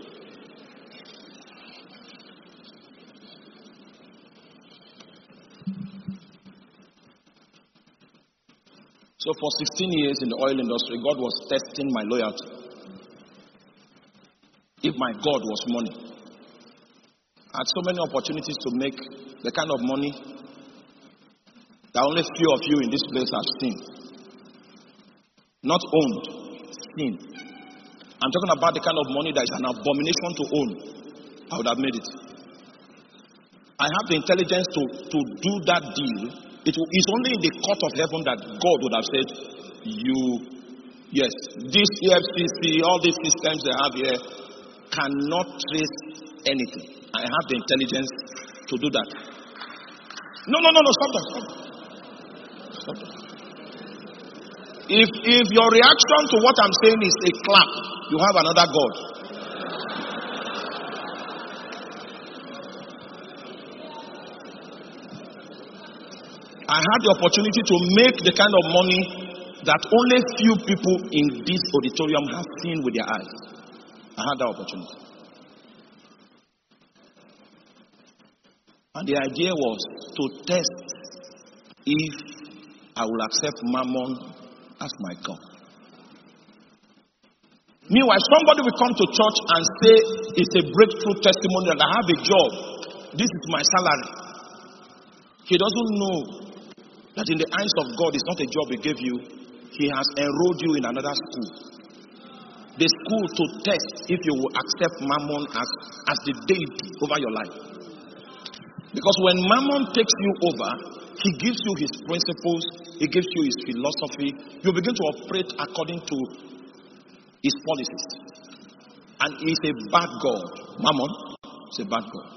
So for sixteen years in the oil industry, God was testing my loyalty. If my God was money. I had so many opportunities to make the kind of money that only few of you in this place have seen. Not owned, seen. I'm talking about the kind of money that is an abomination to own. I would have made it. I have the intelligence to, to do that deal. It is only in the court of heaven that God would have said, you, yes, this E F C C, all these systems they have here cannot trace anything. I have the intelligence to do that. No, no, no, no, stop that. Stop that. Stop that. If, if your reaction to what I'm saying is a clap, you have another God. I had the opportunity to make the kind of money that only few people in this auditorium have seen with their eyes. I had that opportunity. And the idea was to test if I will accept Mammon as my God. Meanwhile, somebody will come to church and say it's a breakthrough testimony that I have a job. This is my salary. He doesn't know that in the eyes of God, it's not a job he gave you. He has enrolled you in another school. The school to test if you will accept Mammon as, as the deity over your life. Because when Mammon takes you over, he gives you his principles, he gives you his philosophy. You begin to operate according to his policies. And he's a bad God. Mammon is a bad God.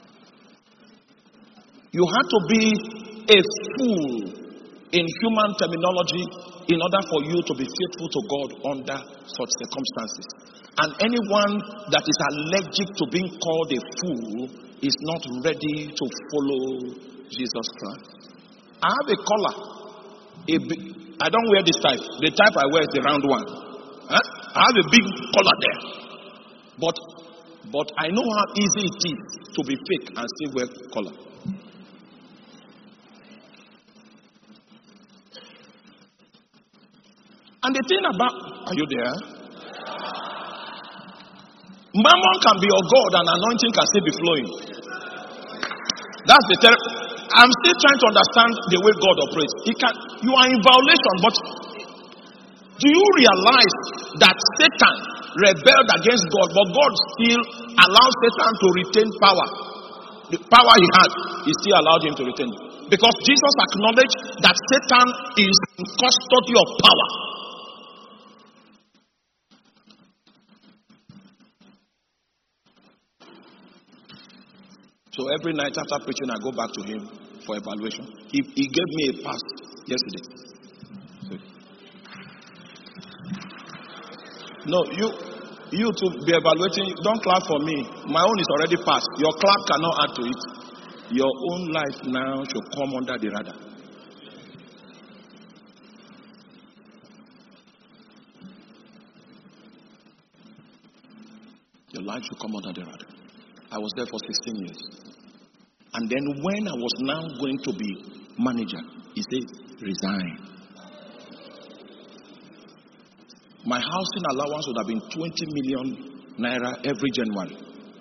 You have to be a fool in human terminology in order for you to be faithful to God under such circumstances. And anyone that is allergic to being called a fool is not ready to follow Jesus Christ. I have a collar. A big, I don't wear this type. The type I wear is the round one. Huh? I have a big collar there. But, but I know how easy it is to be fake and still wear collar. And the thing about, are you there? Mammon can be your God and anointing can still be flowing. That's the ter- I'm still trying to understand the way God operates. He can, you are in violation, but do you realize that Satan rebelled against God, but God still allowed Satan to retain power? The power he had, he still allowed him to retain. Because Jesus acknowledged that Satan is in custody of power. So every night after preaching, I go back to him for evaluation. He, he gave me a pass yesterday. So, no, you you to be evaluating, don't clap for me. My own is already passed. Your clap cannot add to it. Your own life now should come under the radar. Your life should come under the radar. I was there for sixteen years. And then when I was now going to be manager, he said, resign. My housing allowance would have been twenty million naira every January.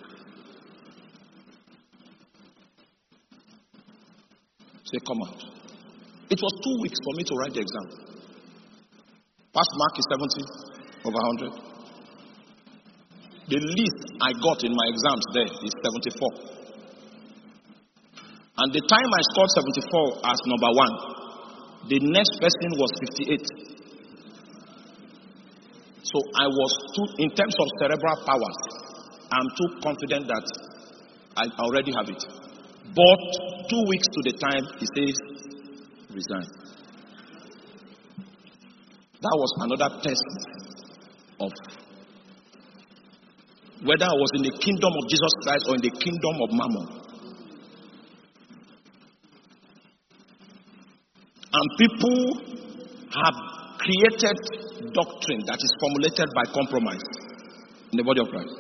Say, come out. It was two weeks for me to write the exam. Pass mark is seventy over one hundred. The least I got in my exams there is seventy-four. And the time I scored seventy-four as number one, the next person was fifty-eight. So I was too, in terms of cerebral powers, I'm too confident that I already have it. But two weeks to the time, he says, resign. That was another test of whether I was in the kingdom of Jesus Christ or in the kingdom of Mammon. And people have created doctrine that is formulated by compromise in the body of Christ.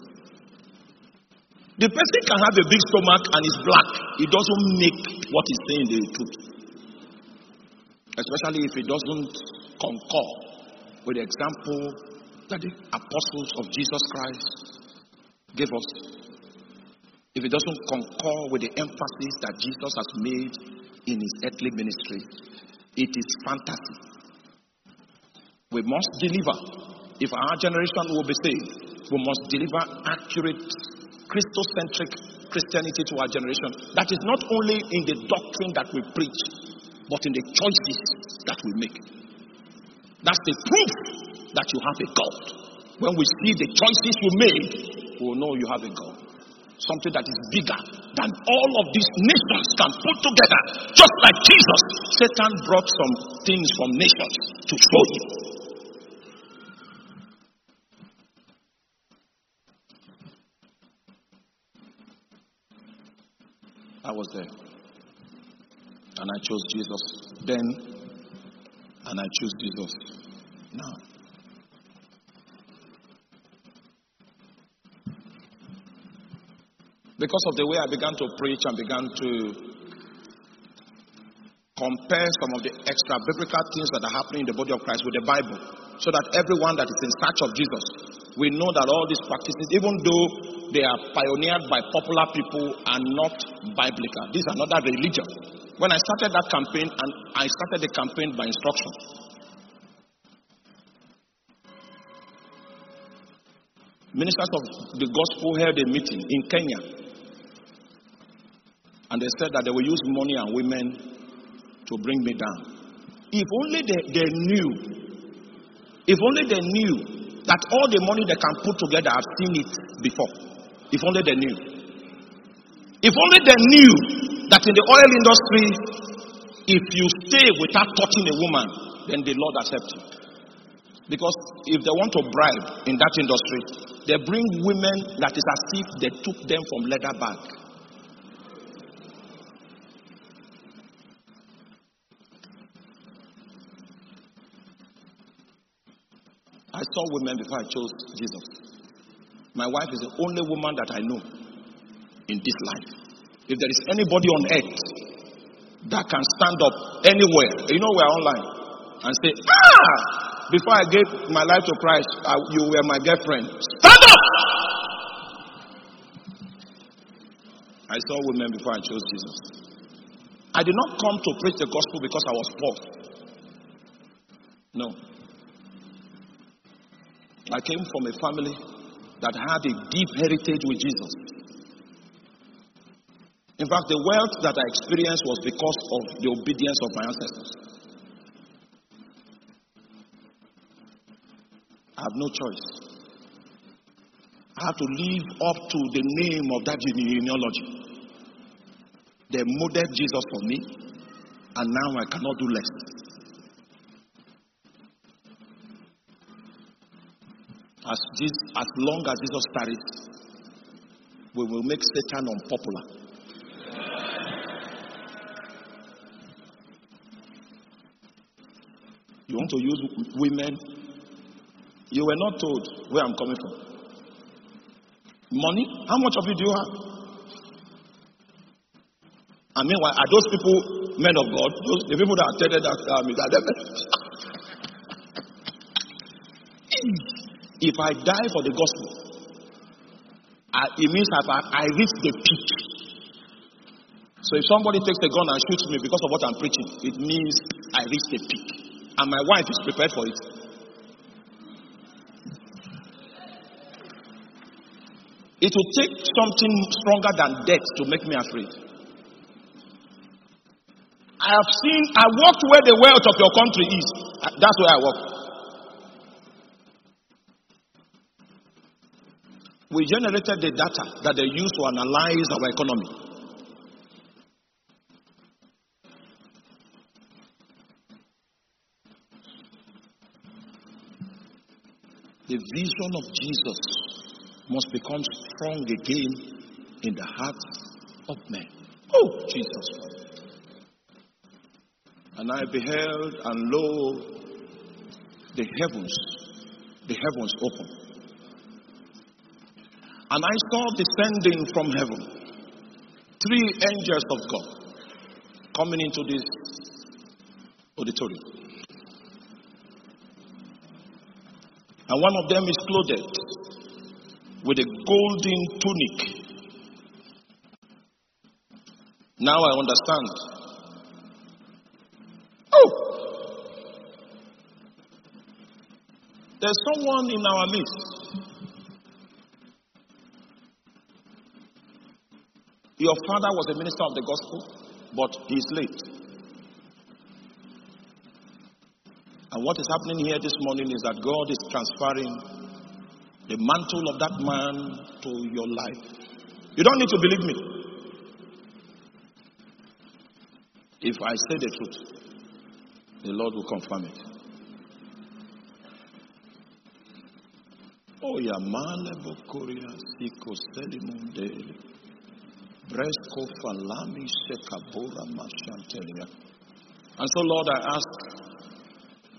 The person can have a big stomach and is black. It doesn't make what he's saying the truth. Especially if it doesn't concur with the example that the apostles of Jesus Christ gave us. If it doesn't concur with the emphasis that Jesus has made in his earthly ministry, it is fantasy. We must deliver. If our generation will be saved, we must deliver accurate, Christocentric Christianity to our generation. That is not only in the doctrine that we preach, but in the choices that we make. That's the proof that you have a God. When we see the choices you made, we will know you have a God. Something that is bigger than all of these nations can put together. Just like Jesus, Satan brought some things from nations to show you. I was there. And I chose Jesus then And I choose Jesus now. Because of the way I began to preach and began to compare some of the extra biblical things that are happening in the body of Christ with the Bible, so that everyone that is in search of Jesus, we know that all these practices, even though they are pioneered by popular people, are not biblical. These are not that religion. When I started that campaign, and I started the campaign by instruction. Ministers of the gospel held a meeting in Kenya. And they said that they will use money and women to bring me down. If only they, they knew, if only they knew that all the money they can put together, I've seen it before. If only they knew. If only they knew that in the oil industry, if you stay without touching a woman, then the Lord accepts you. Because if they want to bribe in that industry, they bring women that is as if they took them from leather bag. I saw women before I chose Jesus. My wife is the only woman that I know in this life. If there is anybody on earth that can stand up anywhere, you know we're online, and say, ah, before I gave my life to Christ, I, you were my girlfriend. Stand up! I saw women before I chose Jesus. I did not come to preach the gospel because I was poor. No. I came from a family that had a deep heritage with Jesus. In fact, the wealth that I experienced was because of the obedience of my ancestors. I have no choice. I have to live up to the name of that genealogy. They modeled Jesus for me, and now I cannot do less. As, Jesus, as long as Jesus tarries, we will make Satan unpopular. You want to use women? You were not told where I'm coming from. Money? How much of it do you have? I mean, are those people men of God? Those, the people that attended that army, that they if I die for the gospel, I, it means that I, I reach the peak. So if somebody takes a gun and shoots me because of what I'm preaching, it means I reach the peak. And my wife is prepared for it. It will take something stronger than death to make me afraid. I have seen, I walked where the wealth of your country is. That's where I walk. We generated the data that they use to analyze our economy. The vision of Jesus must become strong again in the hearts of men. Oh, Jesus. And I beheld, and lo, the heavens, the heavens opened. And I saw descending from heaven three angels of God coming into this auditorium. And one of them is clothed with a golden tunic. Now I understand. Oh! There's someone in our midst. Your father was a minister of the gospel, but he's late. And what is happening here this morning is that God is transferring the mantle of that man to your life. You don't need to believe me. If I say the truth, the Lord will confirm it. Oh, Yamale Bokoria Siko Selimundeli Bresco Falami Sekabora Mashantelia. And so, Lord, I ask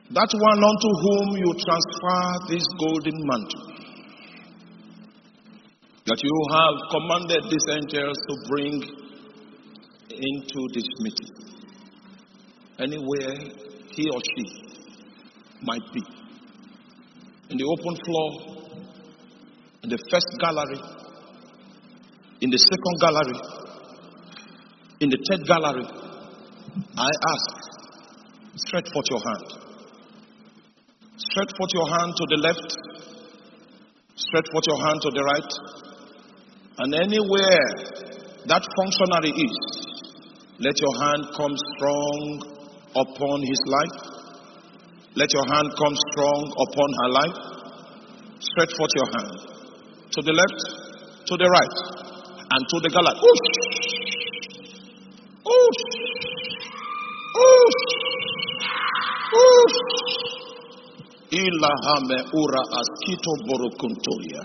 That one unto whom you transfer this golden mantle, that you have commanded these angels to bring into this meeting, anywhere he or she might be, in the open floor, in the first gallery, in the second gallery, in the third gallery, I ask, stretch forth your hand. Stretch forth your hand to the left, stretch forth your hand to the right, and anywhere that functionary is, let your hand come strong upon his life. Let your hand come strong upon her life. Stretch forth your hand to the left, to the right, and to the gallery. Oosh! Oosh! Oosh! Oosh! Ilahame ura askito borokuntoria.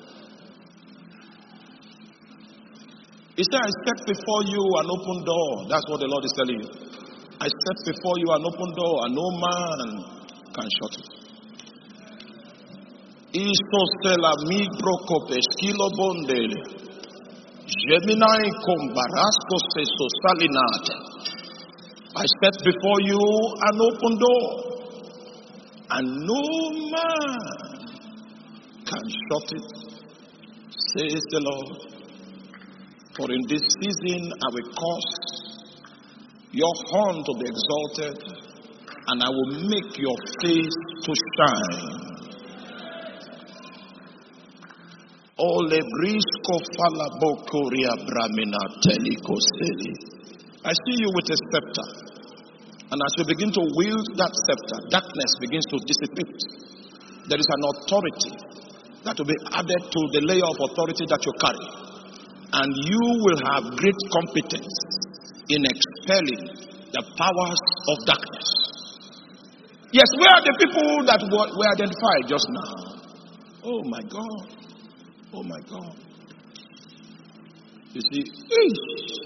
He said, I step before you an open door. That's what the Lord is telling you. I step before you an open door, and no man can shut it. Isto stella mi brokope skilo bondele. Geminai kombarasco se so salinate. I step before you an open door, and no man can shut it, says the Lord. For in this season I will cause your horn to be exalted, and I will make your face to shine. Ole brisco falabokoria bramina telikoseli. I see you with a scepter, and as you begin to wield that scepter, darkness begins to dissipate. There is an authority that will be added to the layer of authority that you carry, and you will have great competence in expelling the powers of darkness. Yes, where are the people that were identified just now? Oh my God. Oh my God. You see, eesh.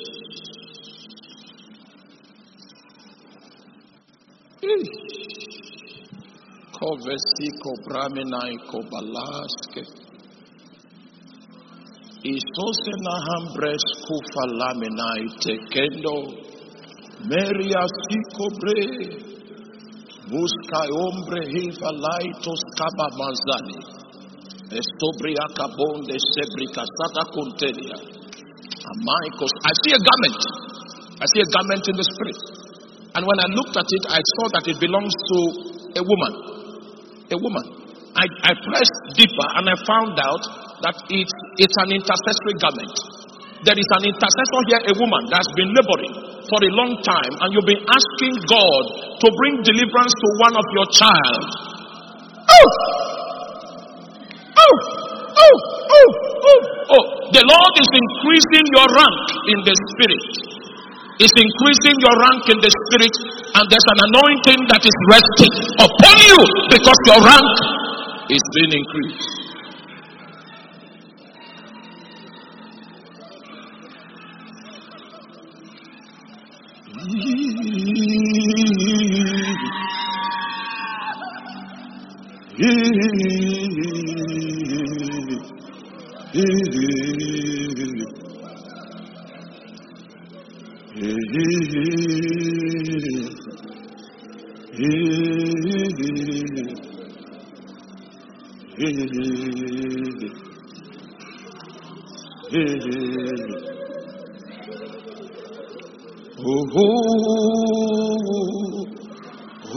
Eesh. Kovesiko braminai kobalaske. Isosena hambres kufalaminai tekendo. Meria sikobre. Busca hombre hiva laitos kaba manzani. Estobria kabonde sebrika sata contelia. Amaikos. I see a garment. I see a garment in the spirit. And when I looked at it, I saw that it belongs to a woman. A woman. I, I pressed deeper and I found out that it's, it's an intercessory garment. There is an intercessor here, a woman that's been laboring for a long time, and you've been asking God to bring deliverance to one of your child. Oh! Oh! Oh! Oh! Oh! Oh! The Lord is increasing your rank in the spirit. Is increasing your rank in the spirit, and there's an anointing that is resting upon you because your rank is being increased. Oh, oh,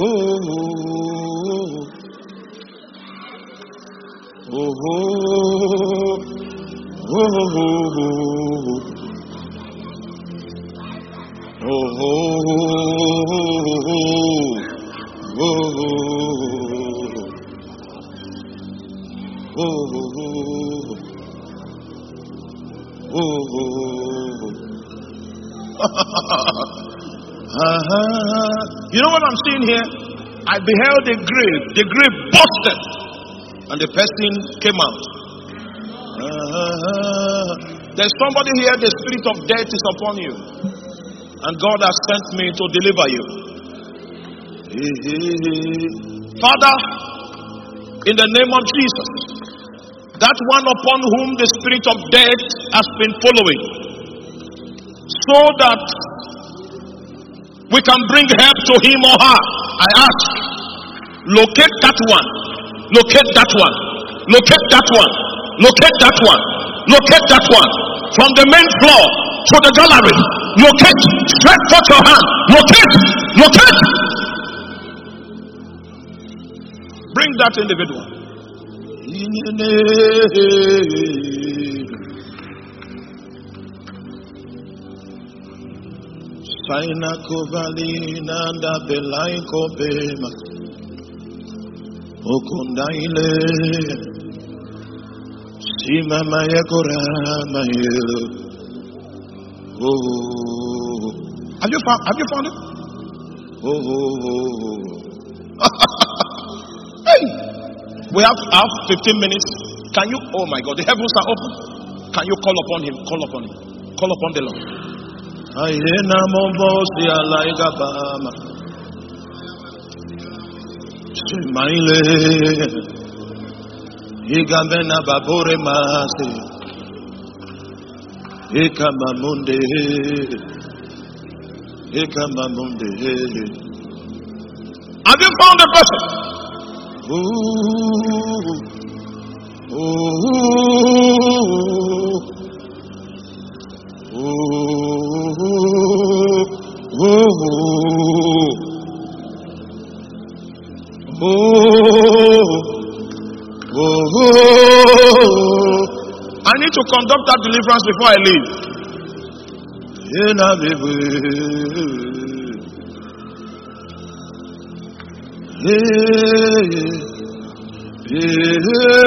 you know what I'm seeing here? I beheld a grave. The grave busted, and the person came out. Uh, there's somebody here, the spirit of death is upon you, and God has sent me to deliver you. Father, in the name of Jesus, that one upon whom the spirit of death has been following, so that we can bring help to him or her, I ask, locate that one, locate that one, locate that one, locate that one, locate that one, from the main floor to the gallery, locate, stretch forth your hand, locate, locate, bring that individual. In your name, Saina Kovalina and Belai Kobema Okundaile Sima Mayakora Mayo. Oh, have you found? Have you found it? Oh, oh, oh. Hey. We have, have fifteen minutes. Can you, oh my God, the heavens are open. Can you call upon him? Call upon him. Call upon the Lord. Ayena mombosi alaiga bama. Shemaile. Igambena babore masi. Ikamamunde. Ikamamunde. Have you found the person? Ooh, ooh, ooh, ooh, ooh. I need to conduct that deliverance before I leave. Yeah, yeah,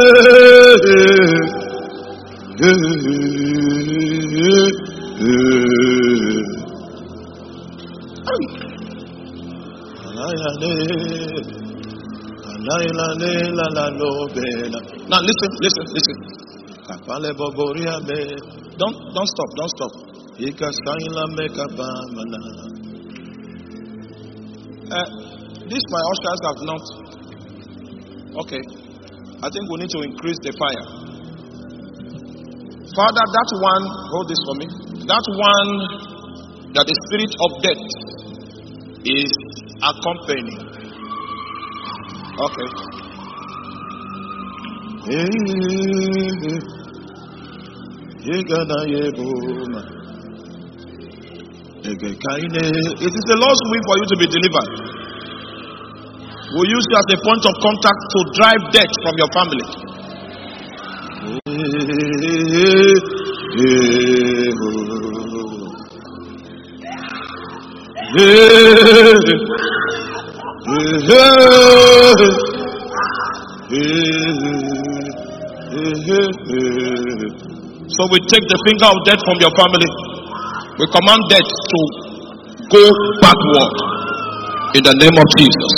now listen, listen, listen. Don't, don't stop, don't stop. Uh, This my ushers have not. Okay. I think we need to increase the fire. Father, that one, hold this for me. That one that the spirit of death is accompanying. Okay. It is the Lord's will for you to be delivered. We'll use you as a point of contact to drive death from your family. So we take the finger of death from your family. We command death to go backward in the name of Jesus.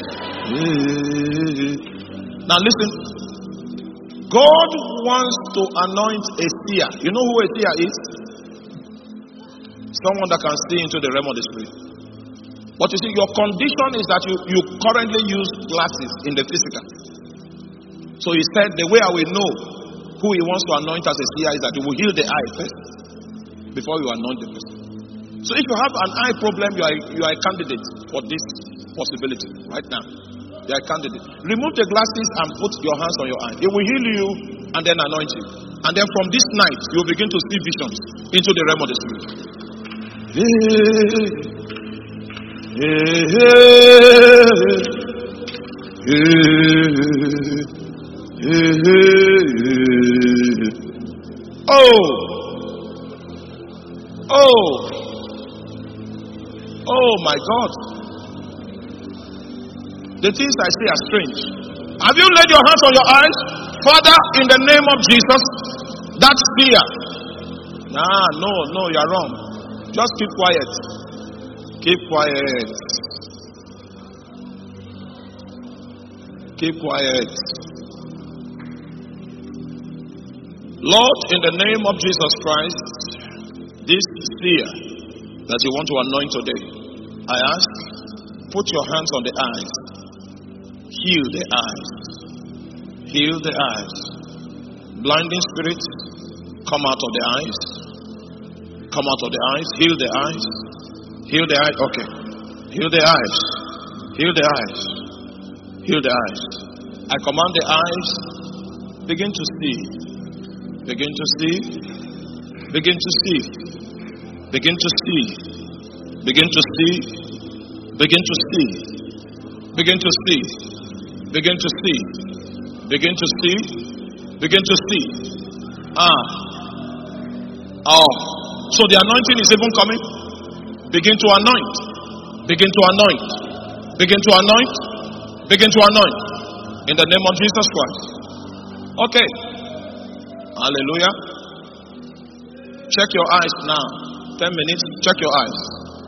Now listen, God wants to anoint a seer. You know who a seer is? Someone that can see into the realm of the spirit. But you see, your condition is that you, you currently use glasses in the physical. So he said, the way I will know who he wants to anoint as a seer is that he will heal the eye first before you anoint the person. So if you have an eye problem, you are, you are a candidate for this possibility right now. You are a candidate. Remove the glasses and put your hands on your eye. It will heal you and then anoint you. And then from this night, you will begin to see visions into the realm of the spirit. Oh, oh, oh my God. The things I say are strange. Have you laid your hands on your eyes? Father, in the name of Jesus, that's fear. Nah, no, no, you're wrong. Just keep quiet. Keep quiet. Keep quiet. Lord, in the name of Jesus Christ, this fear that you want to anoint today, I ask Put your hands on the eyes. Heal the eyes. Heal the eyes. Blinding spirits, come out of the eyes. Come out of the eyes. Heal the eyes. Heal the eyes. Okay. Heal the eyes. Heal the eyes. Heal the eyes. I command the eyes. Begin to see. Begin to see. Begin to see. Begin to see. Begin to see. Begin to see. Begin to see. Begin to see. Begin to see. Begin to see. Ah. Oh. So the anointing is even coming. Begin to anoint. Begin to anoint. Begin to anoint. Begin to anoint. In the name of Jesus Christ. Okay. Hallelujah. Check your eyes now. Ten minutes. Check your eyes.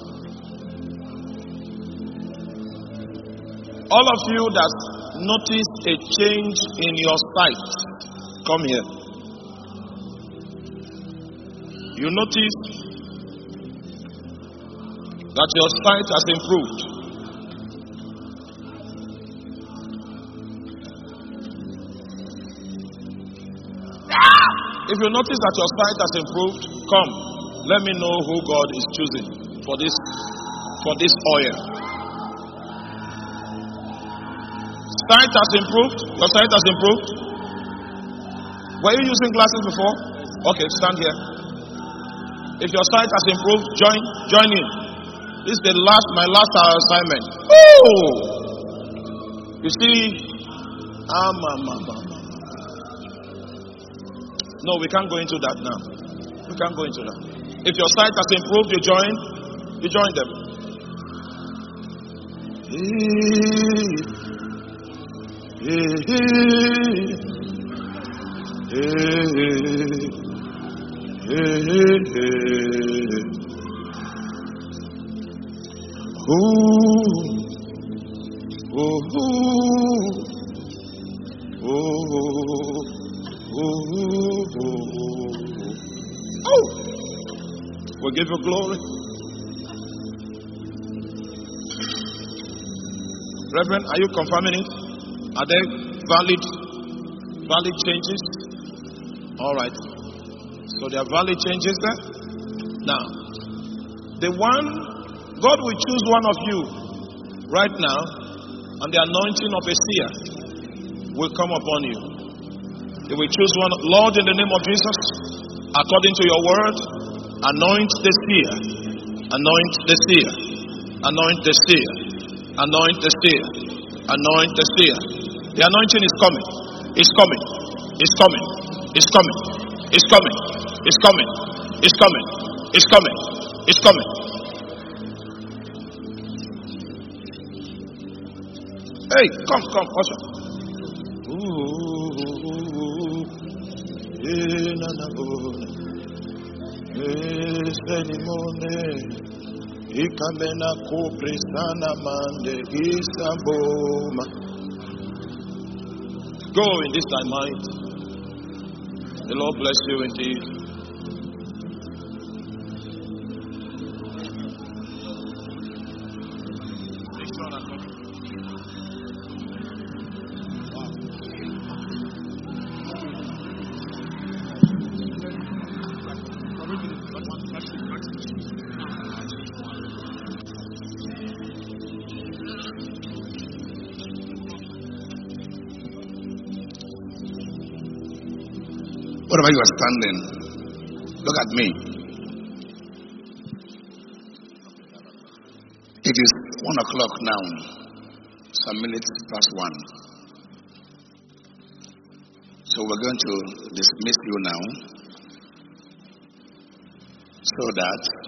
All of you that noticed a change in your sight, come here. You notice that your sight has improved. If you notice that your sight has improved, come. Let me know who God is choosing for this for this oil. Sight has improved. Your sight has improved. Were you using glasses before? Okay, stand here. If your sight has improved, join join in. This is the last my last assignment. Oh, you see, ah, mama, mama. No, we can't go into that now. We can't go into that. If your sight has improved, you join. You join them. Oh, oh, oh, we give you glory. Reverend, are you confirming it? Are there valid valid changes? All right. So there are valid changes there. Now, the one, God will choose one of you right now, and the anointing of a seer will come upon you. He will choose one. Lord, in the name of Jesus, according to your word, anoint the seer. Anoint the seer. Anoint the seer. Anoint the seer. Anoint the seer. The anointing is coming. It's coming. It's coming. It's coming. It's coming. It's coming. It's coming. It's coming. It's coming. Hey, come, come, usher. Go in this thy might. The Lord bless you indeed. Wherever you are standing, look at me. It is one o'clock now, some minutes past one. So we're going to dismiss you now, so that